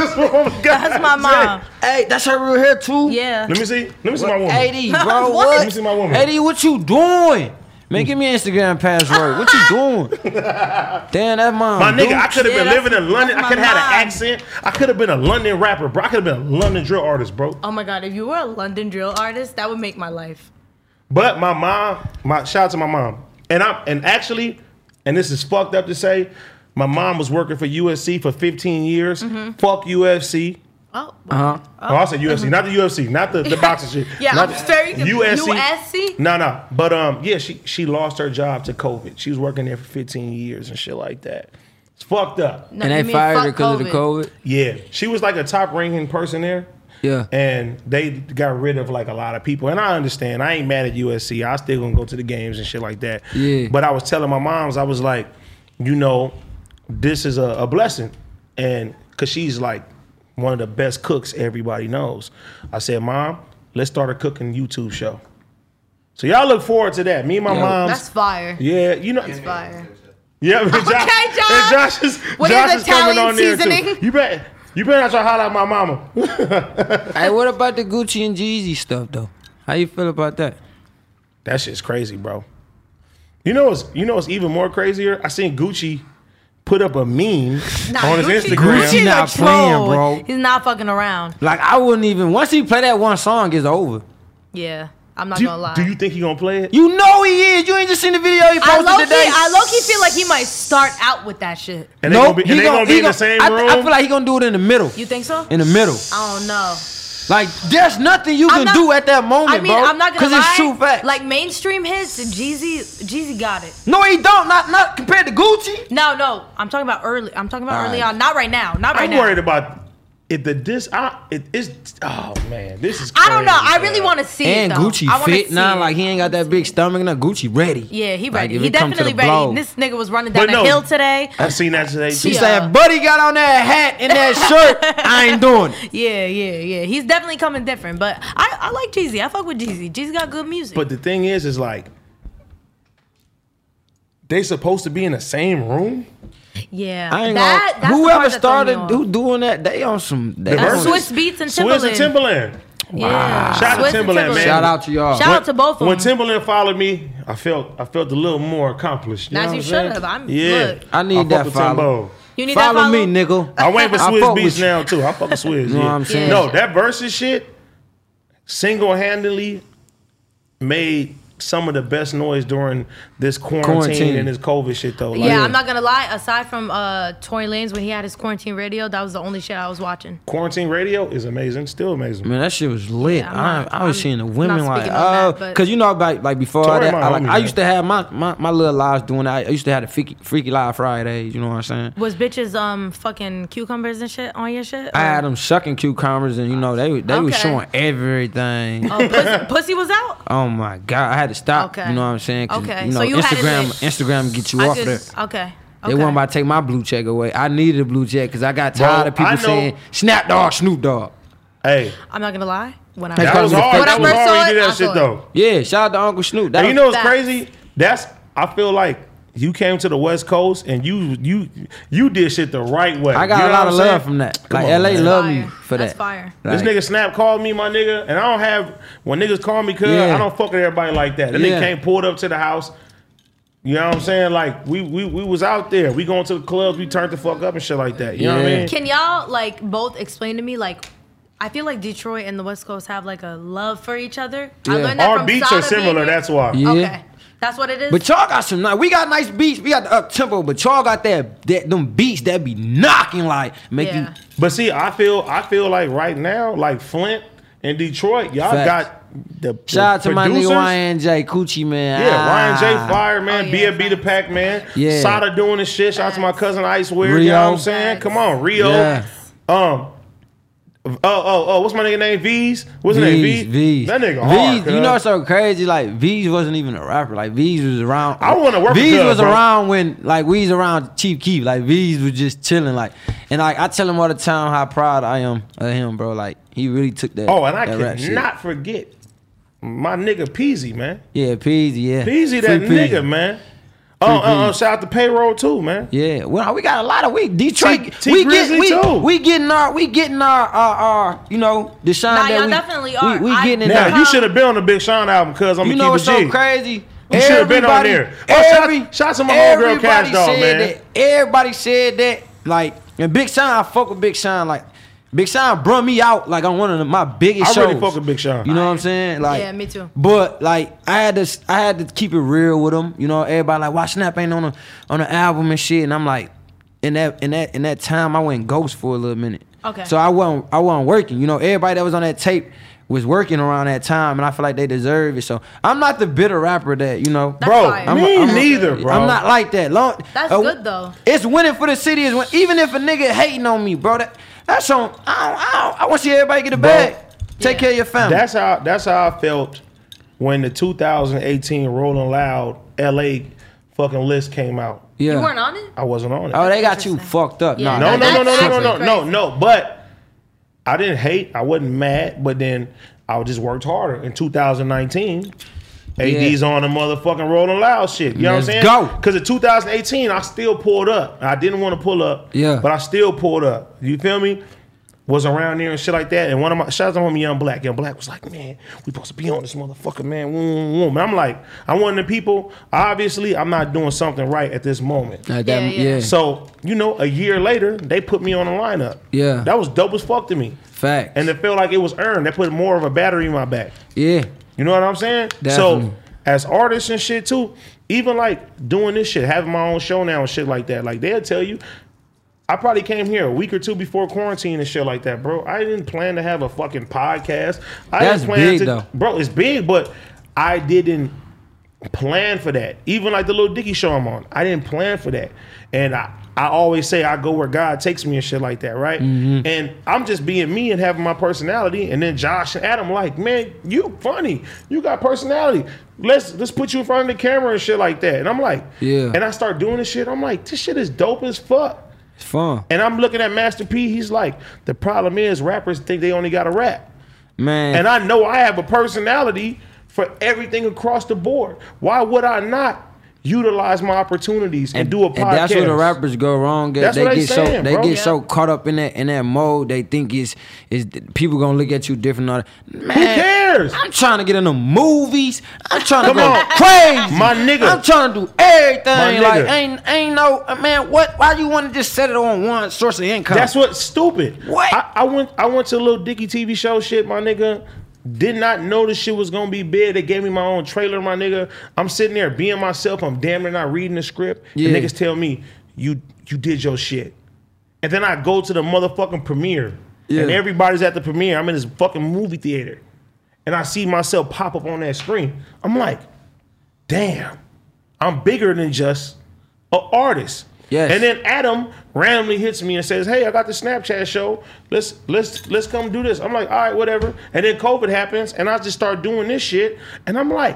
That's my mom. Hey, that's her real hair too? Yeah. Let me see. Let me see my woman. eighty, bro. What? What? Let me see my woman. eighty, what you doing? Man, give me an Instagram password. What you doing? Damn, that mom. My nigga, dude. I could have Yeah, been living in that's- London. that's I could my have had mom. an accent. I could have been a London rapper, bro. I could have been a London drill artist, bro. Oh my God, if you were a London drill artist, that would make my life. But my mom, my shout out to my mom. And I'm and actually, and this is fucked up to say, my mom was working for U F C for fifteen years. Mm-hmm. Fuck U F C. Oh, Uh-huh. Oh, I said U F C, not the U F C, not the, the boxing shit. Yeah, not I'm very confused. U S C. U S C? No, no. But um, yeah, she she lost her job to COVID. She was working there for fifteen years and shit like that. It's fucked up. no, And you they mean fired fuck her because of the COVID? Yeah, she was like a top ranking person there. Yeah. And they got rid of like a lot of people. And I understand. I ain't mad at U S C. I still gonna go to the games and shit like that. Yeah. But I was telling my moms, I was like, you know, this is a, a blessing. And cause she's like one of the best cooks everybody knows. I said, Mom, let's start a cooking YouTube show. So y'all look forward to that. Me and my Yeah. moms. That's fire. Yeah, you know. That's fire. Yeah, but Josh, Okay, Josh. and Josh is, What Josh is is coming Italian on there seasoning? too. You bet. You better not try to holler at my mama. Hey, what about the Gucci and Jeezy stuff though? How you feel about that? That shit's crazy, bro. You know what's you know what's even more crazier? I seen Gucci put up a meme Nah, on his Gucci- Instagram. Gucci's Gucci a not playing, troll. bro. He's not fucking around. Like I wouldn't even once he play that one song, it's over. Yeah, I'm not Do, gonna lie. do you think he gonna play it? You know he is. You ain't just seen the video he I posted low key, today. I low key feel like he might start out with that shit. And they Nope, gonna be, he and they gon- gonna be he in the gon- same I, room. I feel like he gonna do it in the middle. You think so? In the middle. I don't know. Like there's nothing you I'm can not- do at that moment, I mean, bro. I'm not gonna lie. it's true fact. Like mainstream hits, Jeezy, Jeezy got it. no, he don't. Not not compared to Gucci. No, no, I'm talking about early. I'm talking about All early right. on. Not right now. Not right I'm now. worried about if the dis. I, it is. Oh man, this is. Crazy, I don't know. I really man. want to see And it. Though. Gucci I wanna fit see now. it. Like he ain't got that big stomach. Now Gucci ready. Yeah, he Like, ready. if he it come to definitely the ready. blow. This nigga was running down But the no. hill today. I seen that today too. He Yeah. said, "Buddy got on that hat and that shirt. I ain't doing it." Yeah, yeah, yeah. He's definitely coming different. But I, I like Jeezy. I fuck with Jeezy. Jeezy got good music. But the thing is, is like they supposed to be in the same room. yeah, I ain't that, gonna. that's the Whoever part that throw me started off. who doing that, they on some. They That's on versus- some- Swiss Beats and Swizz Timberland. and Timberland. Yeah. Shout out to Swiss and Timberland, man. Shout out to y'all. Shout out to both of When them. Timberland followed me, I felt I felt a little more accomplished. You As know you what I'm saying? should have. I'm- yeah. look. I need fuck that with follow. Timbo. You need Follow that follow? me, nigga. I went for I Swizz fuck Beats with you. now too. I fuck with Swizz. know yeah. what I'm saying? No, that versus shit single handedly made some of the best noise during this quarantine, Quarantine. and this COVID shit though. Like, Yeah, I'm not gonna lie. Aside from uh, Tory Lanez when he had his quarantine radio, that was the only shit I was watching. Quarantine radio is amazing, still amazing. Man, that shit was lit. Yeah, I'm I, not- I was I'm seeing the not women like, speaking on oh, that, but- cause you know, like, like before Tory that, my I, like, homie, I man. used to have my, my, my little lives doing that. I used to have the freaky, freaky live Fridays. You know what I'm saying? Was bitches um fucking cucumbers and shit on your shit? I Or- had them sucking cucumbers, and you know they they was Okay. showing everything. Oh, pussy, pussy was out. Oh my god, I had to stop. Okay. You know what I'm saying? 'Cause, Okay, You know, so you had it Instagram, lit. Instagram get you I off just there. okay. They okay. wasn't about to take my blue check away. I needed a blue check because I got Bro, tired of people I know- saying Snap Dogg, Snoop Dogg. Hey, I'm not gonna lie. When I That that Because was of the hard. fake That was shit. hard when you did I that shit saw it. though. Yeah, shout out to Uncle Snoop. That And was- you know what's Facts. crazy? That's I feel like you came to the West Coast and you you you did shit the right way. I got You a know lot what of I'm love saying? from that. Come Like on, L A man. love me Fire. for That's that. fire. This Like, nigga Snap called me my nigga, and I don't have when niggas call me cuz Yeah. I don't fuck with everybody like that. That Yeah. nigga came pulled up to the house. You know what I'm saying? Like we we we was out there. We going to the clubs. We turned the fuck up and shit like that. You know what I Yeah. mean? Can y'all like both explain to me like? I feel like Detroit and the West Coast have like a love for each other. I Yeah. learned that Our from beats Sada are similar. being here. That's why. Yeah. Okay, that's what it is. But y'all got some nice. We got nice beats. We got the up tempo, but y'all got that that them beats that be knocking like make yeah. you. But see, I feel I feel like right now, like Flint and Detroit, y'all Facts. got the Shout out to my producers. nigga Y N J Coochie man. Yeah, Y N J Ah. Fire, man. Oh, B yeah, F B the facts. Pack, man. Yeah. Sada doing this shit. Shout out to my cousin Icewear. You Rio. know what I'm saying? Facts. Come on, Rio. Yeah. Um. Oh, oh, oh, what's my nigga name? V's? What's his name? V's, V? V's. That nigga V's, hard, you cuz. know what's so crazy? Like V's wasn't even a rapper. Like V's was around. I wanna work with V's Cuz, was bro. around when like V's around Chief Keef. Like V's was just chilling. Like and like I tell him all the time how proud I am of him, bro. Like he really took that. Oh, and I that rap shit. cannot forget my nigga Peasy, man. Yeah, Peasy. Yeah, Peasy, Free that Peasy. nigga, man. Oh, uh, uh, shout out to Payroll too, man. Yeah, well, we got a lot of we Detroit. T- T we Grizzly get we, too. we getting our we getting our our, our you know Deshaun Nah, that y'all we, definitely are. We, we I- getting in Now there. you should have been on the Big Sean album because I'm You gonna know keep what's it G. so crazy? You should have been on Everybody- there. Oh, shout- every- shout out to my homegirl Cash everybody Dog, said man. that. Everybody said that. Like, and Big Sean, I fuck with Big Sean. Like, Big Sean brought me out like on one of the, my biggest I shows. really fuck with Big Sean. You know what I'm saying? Like, Yeah, me too. But like, I had to, I had to keep it real with him. You know, everybody like, why Snap ain't on a on the album and shit. And I'm like, in that in that in that time, I went ghost for a little minute. Okay. So I wasn't I wasn't working. You know, everybody that was on that tape was working around that time, and I feel like they deserve it. So I'm not the bitter rapper that you know. That's Bro, fire. I'm me I'm neither, bro. I'm not like that. Long, That's uh, good, though. It's winning for the city. Is when, even if a nigga hating on me, bro. That that's on. I, I, I want to see everybody get a Bro, bag. Take yeah. care of your family. That's how that's how I felt when the two thousand eighteen Rolling Loud L A fucking list came out. yeah. You weren't on it? I wasn't on it. Oh, they got you Interesting. fucked up. Yeah, Nah, No, that- no, no, no, that's no, no, no, actually no, crazy. no. But I didn't hate. I wasn't mad. But then I just worked harder. In two thousand nineteen, A D's on the motherfucking Rolling Loud shit. You know Let's what I'm saying? go. Because in two thousand eighteen, I still pulled up. I didn't want to pull up. Yeah. But I still pulled up. You feel me? Was around there and shit like that. And one of my shout out to homie Young Black. Young Black was like, man, we supposed to be on this motherfucker, man. Woom, woom, woom. And I'm like, I'm one of the people. Obviously, I'm not doing something right at this moment. Like Yeah, that, yeah. yeah. So, you know, a year later, they put me on the lineup. Yeah. That was dope as fuck to me. Fact. And it felt like it was earned. They put more of a battery in my back. yeah. You know what I'm saying? Definitely. So, as artists and shit too, even like doing this shit, having my own show now and shit like that, like they'll tell you, I probably came here a week or two before quarantine and shit like that, bro. I didn't plan to have a fucking podcast. I That's didn't plan big, to, though. bro. It's big, but I didn't plan for that. Even like the Lil Dicky show I'm on, I didn't plan for that. And I, I always say I go where God takes me and shit like that, right? Mm-hmm. And I'm just being me and having my personality. And then Josh and Adam like, man, you funny. You got personality. Let's let's put you in front of the camera and shit like that. And I'm like, Yeah. And I start doing this shit. I'm like, this shit is dope as fuck. It's fun. And I'm looking at Master P. He's like, the problem is rappers think they only got to rap. Man. And I know I have a personality for everything across the board. Why would I not utilize my opportunities and, do a podcast? And that's where the rappers go wrong. That's they what they get saying, so they bro. get Yeah. so caught up in that in that mode. They think it's is people gonna look at you different. Man, Who cares? I'm trying to get in the movies. I'm trying Come to go on. crazy. My nigga. I'm trying to do everything. My Like nigga. ain't ain't no man. What? Why you want to just set it on one source of income? That's what's stupid. What? I, I went I went to a little Dicky T V show shit, my nigga. Did not know this shit was gonna be big. They gave me my own trailer, my nigga. I'm sitting there being myself. I'm damn near not reading the script. Yeah. The niggas tell me, you you did your shit. And then I go to the motherfucking premiere. Yeah. And everybody's at the premiere. I'm in this fucking movie theater. And I see myself pop up on that screen. I'm like, damn, I'm bigger than just an artist. Yes. And then Adam randomly hits me and says, hey, I got the Snapchat show. Let's let's let's come do this. I'm like, all right, whatever. And then COVID happens and I just start doing this shit. And I'm like,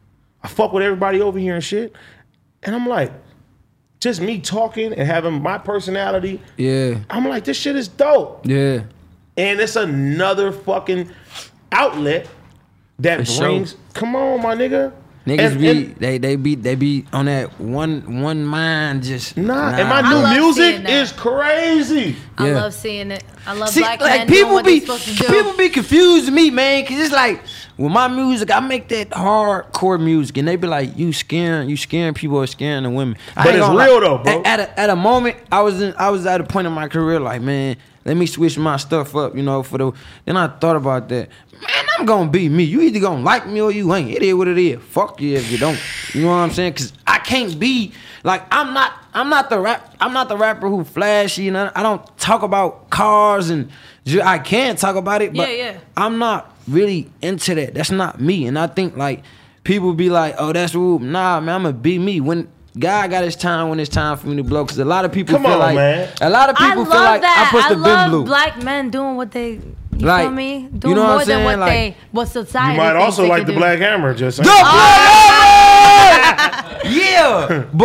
I fuck with everybody over here and shit. And I'm like, just me talking and having my personality. Yeah. I'm like, this shit is dope. Yeah. And it's another fucking outlet that For sure. brings, come on, my nigga. Niggas And- be and- they they be they be on that one one mind just Nah, and I my love new music seeing that. is crazy. I Yeah. love seeing it. I love See, black like men doing people what be they're supposed to do. people be confused with me, man, cause it's like with my music, I make that hardcore music, and they be like, "You scaring, you scaring people or scaring the women." I But ain't it's gonna real lie. though, bro. At, at a, at a moment, I was in, I was at a point in my career, like, man, let me switch my stuff up, you know. For the then I thought about that. Man, I'm gonna be me. You either gonna like me or you ain't. It is what it is. Fuck you if you don't. You know what I'm saying? Cause I can't be like I'm not. I'm not the rap. I'm not the rapper who flashy. And I, I don't talk about cars and ju- I can talk about it, but Yeah, yeah. I'm not really into that. That's not me. And I think like people be like, oh, that's rude. Nah, man, I'm gonna be me. When God got his time, when it's time for me to blow. Cause a lot of people Come feel on, like man. a lot of I people love feel like that. I'm supposed I to been love blue. black men doing what they, you Like, feel me? you Doing know what more I'm than what saying? Like- they, what society You might thinks also they like can the do. Black Hammer, just saying. The Black Hammer! Yeah, but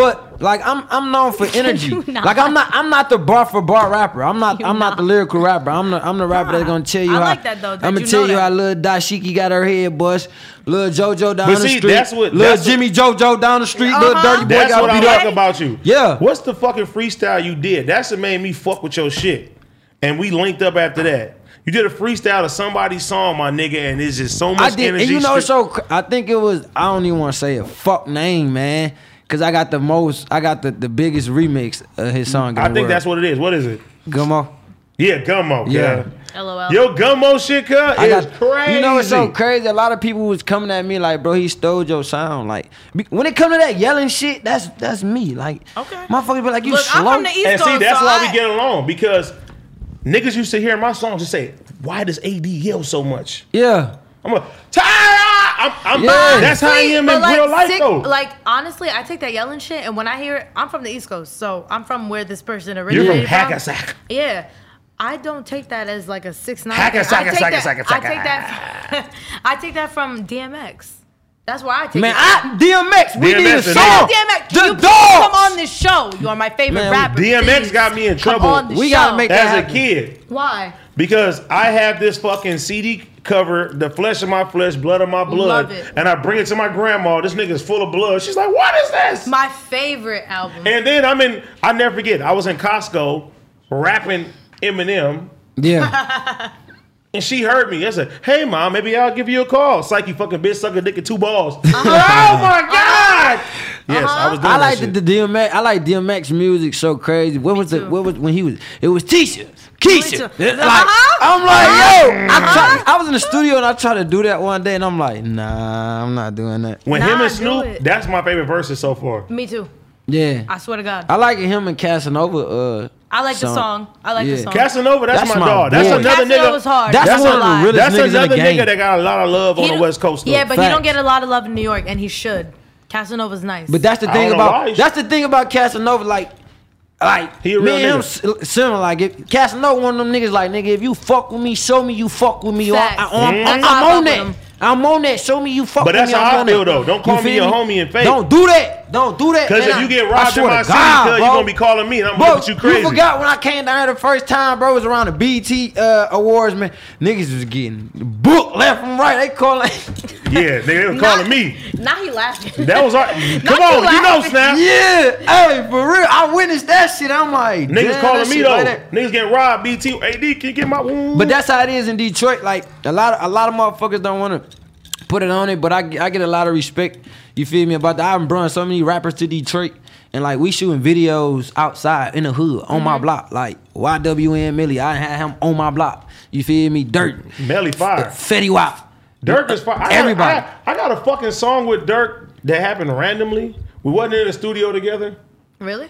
Like I'm I'm known for energy. You not. Like I'm not I'm not the bar for bar rapper. I'm not You I'm not. not. the lyrical rapper. I'm the I'm the rapper that's gonna tell you I how. like that, though, that I'm gonna you tell know you that. how Lil Dashiki got her head bust. Lil JoJo down But the see, street. that's what- Lil that's what- Jimmy JoJo down the street. Lil Uh-huh. Dirty Boy That's got what I beat like up. about you. Yeah. What's the fucking freestyle you did? That's what made me fuck with your shit. And we linked up after that. You did a freestyle of somebody's song, my nigga, and it's just so much I did, energy. and you know, straight- so cr- I think it was. I don't even want to say a fuck name, man, because I got the most. I got the, the biggest remix of his song. in I the think world. that's what it is. What is it? Gummo. Yeah, Gummo. Yeah. Yeah. LOL. Yo, Gummo shit, cuz, I is got crazy. You know it's so crazy. A lot of people was coming at me like, bro, he stole your sound. Like be- when it come to that yelling shit, that's that's me. Like, Okay. motherfuckers be like, you Look, slow. I'm from the East And Coast, see, that's so why I, we get along, because niggas used to hear my songs and say, why does A D yell so much? Yeah. I'm a Tyra! I'm, I'm Yeah. That's how I See, am but in like, real life, sick- though. Like honestly, I take that yelling shit, and when I hear it, I'm from the East Coast, so I'm from where this person You're originated from from. Hackensack. Yeah. I don't take that as like a six nine. Hackensack, I take Hackensack, that. Hackensack. I take that. I take that from D M X. That's where I take Man, it. I D M X. We D M need a X is song. D M X, The can you please dogs. come on this show? You are my favorite Man, rapper. D M X Please got me in come trouble. on the We show. gotta make that As a happen. kid. Why? Because I have this fucking C D cover, The Flesh of My Flesh, Blood of My Blood, Love it. and I bring it to my grandma. This nigga's full of blood. She's like, what is this? My favorite album. And then I'm in, I never forget, I was in Costco rapping Eminem, Yeah. and she heard me. I said, hey, mom, maybe I'll give you a call. Psyche fucking bitch, suck a dick and two balls. Oh, my God. Yes, I was doing I like that the, shit. the D M X. I like D M X music so crazy. What was the too. what was when he was? It was Tisha, Keisha. Tisha. Like Uh-huh. I'm like, yo, I, tried, I was in the studio and I tried to do that one day, and I'm like, nah, I'm not doing that. When Nah, him and do Snoop, it. that's my favorite verses so far. Me too. Yeah, I swear to God. I like him and Casanova. Uh, I like the song. I like Yeah. the song. Casanova, that's, That's my, my dog. That's boy. another Casanova's nigga. hard. That's That's one a of the lie. realest That's niggas in the another game. nigga that got a lot of love He on the don't- West Coast. Though. Yeah, but he don't Facts. get a lot of love in New York, and he should. Casanova's nice. But that's the I thing don't know why about he that's the thing about Casanova. Like, like He a me real and him nigga. s- similar. Like, if Casanova one of them niggas. Like, nigga, if you fuck with me, show me you fuck with me. Or I, Facts. I, I'm, Mhm. I'm, That's how I I'm fuck on with that. him. I'm on that. Show me you fuck But with that's me. how I'm I on feel, that. though. Don't call You me feel your homie and fake. Don't do that. Don't do that. Because man. if you get I robbed in swear my to city, God, cuz you bro. gonna be calling me and I'm Bro, gonna look at you crazy. you forgot when I came down here the first time, bro. It was around the B E T uh, awards, man. Niggas was getting booked left and right. They calling. Yeah, they were calling me. now he laughing. That was our. Come Not on, you you know, laughing. Snap. Yeah, hey, for real. I witnessed that shit. I'm like, Niggas damn, calling that me shit though. like that. Niggas getting robbed. B T, A D, can you get my? Ooh. But that's how it is in Detroit. Like a lot of a lot of motherfuckers don't want to put it on it, but I, I get a lot of respect. You feel me about that? I've brought so many rappers to Detroit, and like we shooting videos outside in the hood on my block. Like Y W N Millie, I had him on my block. You feel me? Dirt, Melly fire. Fetty Wap. Dirk is fire. I got- Everybody. I, I got a fucking song with Dirk that happened randomly. We wasn't in the studio together. Really?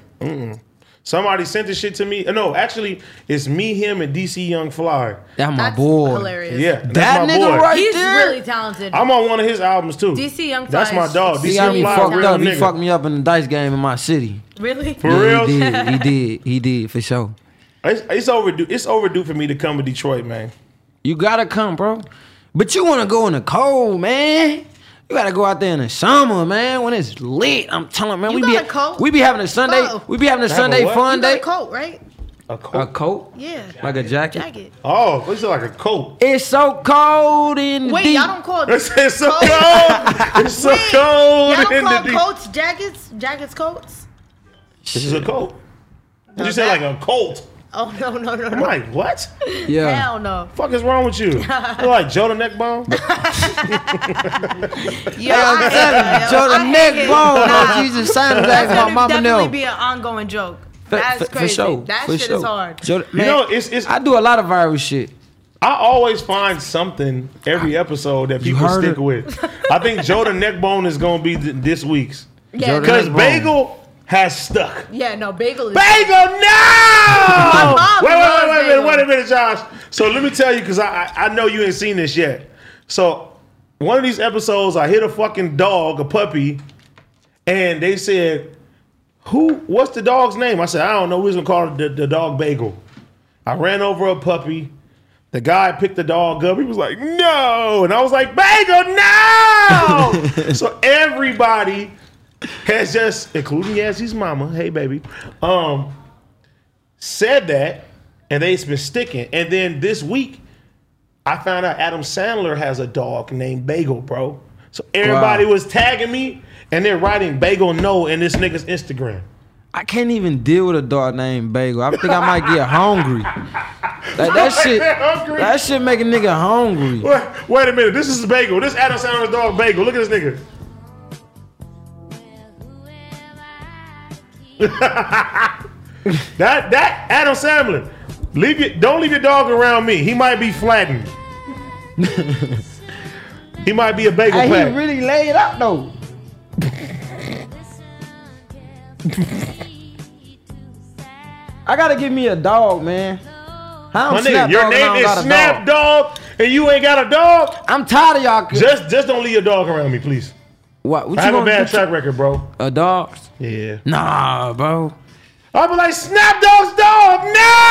Somebody sent this shit to me. Uh, No, actually, it's me, him, and D C Young Fly. That's my That's boy. hilarious. Yeah, that's That my nigga boy. right He's there. really talented. I'm on one of his albums too. D C Young That's Fly my is dog. D He C got Young me Fly, fucked real up. He nigga. fucked me up in the dice game in my city. really? For Yeah, real? He did. He did. He did for sure. It's, it's overdue. It's overdue for me to come to Detroit, man. You gotta come, bro. But you wanna go in the cold, man. You gotta go out there in the summer, man, when it's lit. I'm telling man, You we got be a coat? we be having a Sunday, Go. we be having a Have a Sunday what? fun You got day. a coat, right? A A coat. coat, Yeah. like a jacket. Jacket. Oh, it's like a coat. It's so cold in the Wait, deep. y'all don't call It's, it's so coat- cold. It's so Wait, cold Y'all don't in the call deep. coats jackets? Jackets coats? This is a coat. No, you said that- like a colt. Oh no no no I'm no! like, what? Yeah. Hell no! The fuck is wrong with you? You like Joe the Neckbone? Yo, I'm I hate telling it, you, yo. Joe the I hate neck it. bone. Nah. Like you just sounded like That's my gonna mama definitely know. be an ongoing joke. For- That's for- for crazy. sure, That for shit sure. is hard. Joe, You man, know, it's it's. I do a lot of viral shit. I always find something every episode that people heard stick it. with. I think Joe the Neckbone is gonna be th- this week's Yeah, Joe the because Neckbone. Bagel has stuck. yeah, no bagel is. Bagel, no! mom Wait, wait, loves wait, wait a minute, bagel. wait a minute, Josh. So let me tell you, because I, I I know you ain't seen this yet. So one of these episodes, I hit a fucking dog, a puppy, and they said, "Who? What's the dog's name?" I said, "I don't know. We was gonna call it the, the dog Bagel." I ran over a puppy. The guy picked the dog up. He was like, "No," and I was like, "Bagel, no!" So everybody has just, including Yazzy's mama, hey baby, um, said that, and they've been sticking. And then this week, I found out Adam Sandler has a dog named Bagel, bro. So everybody wow. was tagging me, and they're writing Bagel no in this nigga's Instagram. I can't even deal with a dog named Bagel. I think I might get hungry. Like, that shit, that shit make a nigga hungry. Wait, wait a minute, this is Bagel. This Adam Sandler's dog Bagel. Look at this nigga. that that Adam Sandler. Leave your, don't leave your dog around me. He might be flattened. He might be a bagel hey, pack. He really laid up though. I gotta give me a dog, man. My nigga, your name is Snap Dog, and you ain't got a dog. I'm tired of y'all. Just, just don't leave your dog around me, please. What? what I you have a bad track record, bro. A dog? Yeah. Nah, bro. I'll be like, Snap Dog's dog,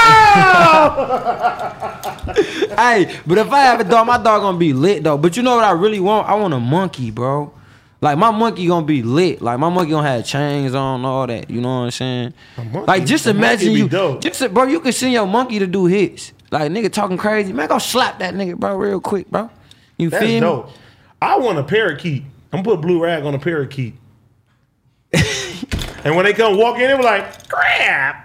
no! Hey, but if I have a dog, my dog gonna be lit though. But you know what I really want? I want a monkey, bro. Like my monkey gonna be lit. Like my monkey gonna have chains on, all that. You know what I'm saying? Monkey, like just imagine you, dope. just bro. You can send your monkey to do hits. Like nigga talking crazy, man. Go slap that nigga, bro, real quick, bro. You That's feel dope. me? I want a parakeet. I'm gonna put a blue rag on a parakeet. And when they come walk in, they be like, crap.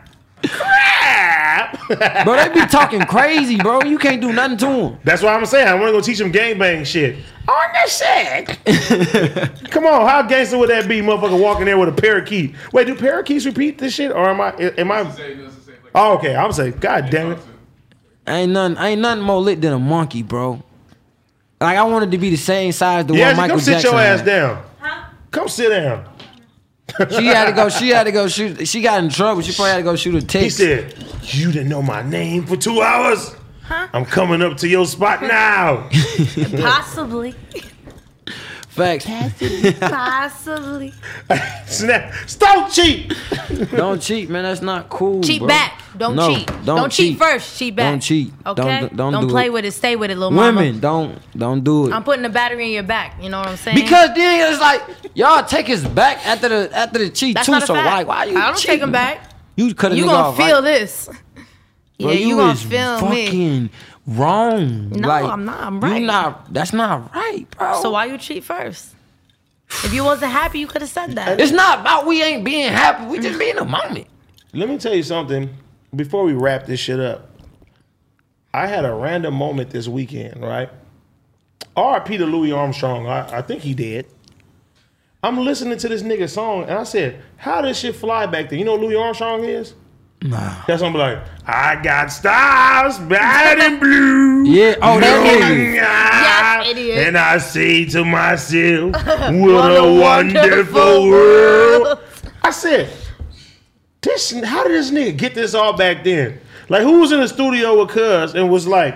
Crap! Bro, they be talking crazy, bro. You can't do nothing to them. That's why I'm saying I want to go teach them gangbang shit. On the shit. Come on, how gangster would that be, motherfucker, walking there with a parakeet? Wait, do parakeets repeat this shit, or am I? Am I? Oh, okay. I'm saying, God damn it. Ain't nothing. Ain't nothing more lit than a monkey, bro. Like I wanted to be the same size the yeah, one Michael come sit Jackson your ass had. down. Huh? Come sit down. She had to go. She had to go shoot. She got in trouble. She probably had to go shoot a text. He said, "You didn't know my name for two hours. Huh? I'm coming up to your spot now." Possibly. Facts. Possibly. Snap. Stop cheat. Don't cheat, man. That's not cool. Cheat bro. back. Don't no, cheat. Don't, don't cheat. cheat first. Cheat back. Don't cheat. Okay. Don't don't, don't do play it. with it. Stay with it, little Women, mama. don't don't do it. I'm putting the battery in your back. You know what I'm saying? Because then it's like y'all take his back after the after the cheat That's too. not a So fact. why why you? I don't cheating? take him back. You cut a You nigga gonna off, feel right? this? Bro, yeah, you, you gonna is feel fucking me? Wrong. No, like, I'm not. I'm right. You not. That's not right, bro. So why you cheat first? If you wasn't happy, you could have said that. It's not about we ain't being happy. We just be in the moment. Let me tell you something. Before we wrap this shit up, I had a random moment this weekend, right? R I P to Louis Armstrong. I, I think he did. I'm listening to this nigga song, and I said, how does shit fly back there? You know what Louis Armstrong is? Nah. That's something like, I got stars bright and blue. Yeah. Oh, that nigga. Yes, idiot. And I say to myself, what a wonderful world. I said, this, how did this nigga get this all back then? Like, who was in the studio with Cuz and was like,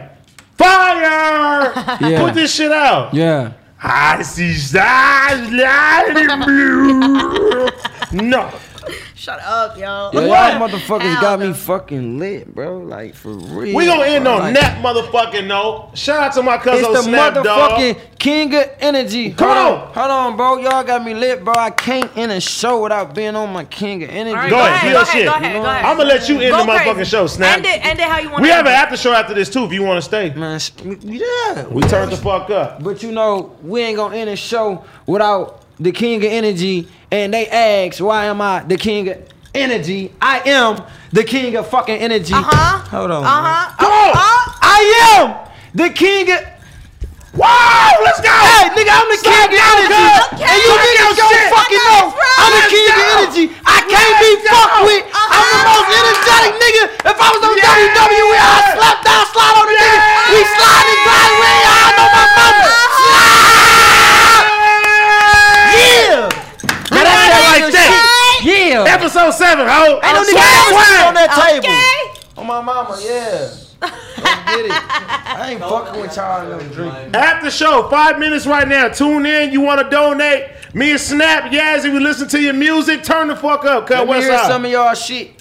fire! Yeah. Put this shit out. Yeah. I see stars bright and blue. No. Shut up, yo. Yo, What? y'all motherfuckers Hell got no. me fucking lit, bro. Like, for real. We gonna end bro. on like, that motherfucking note. Shout out to my cousin It's the Snap motherfucking Dog. king of energy. Come hold on. on. Hold on, bro. Y'all got me lit, bro. I can't end a show without being on my king of energy. All right, Go go ahead, ahead, do go your ahead, shit. go ahead, go ahead. I'm gonna let you end Go the motherfucking crazy. show, Snap. End it, end it how you want We to have end an it. after show after this too if you want to stay. Man, yeah. We turn the fuck up. But you know, we ain't gonna end a show without the king of energy. And they ask, why am I the king of energy? I am the king of fucking energy. Uh-huh. Hold on. Uh-huh. Come on. Uh-huh. I am the king of. Wow, let's go. Hey, nigga, I'm the king of energy. Okay. And you Fuck niggas your don't shit. fucking I know. know that's I'm the right. king of Let's go. energy. I can't be Let's fucked go. with. I'm the Uh-huh. most energetic nigga. If I was on Yeah. W W E, I'd slap down, slide on the nigga. We slide and glide away. Y'all know my mama. Slide. Yeah. Now that's that like that. Yeah. Episode seven, ho. Ain't no nigga Swag, else swag. on that table. Okay. On my mama, yeah. Let's get it. I ain't fucking with y'all no drink. After show, five minutes right now. Tune in. You want to donate? Me and Snap, Yazzie, we listen to your music. Turn the fuck up. Cut Let me what's hear up? some of y'all shit.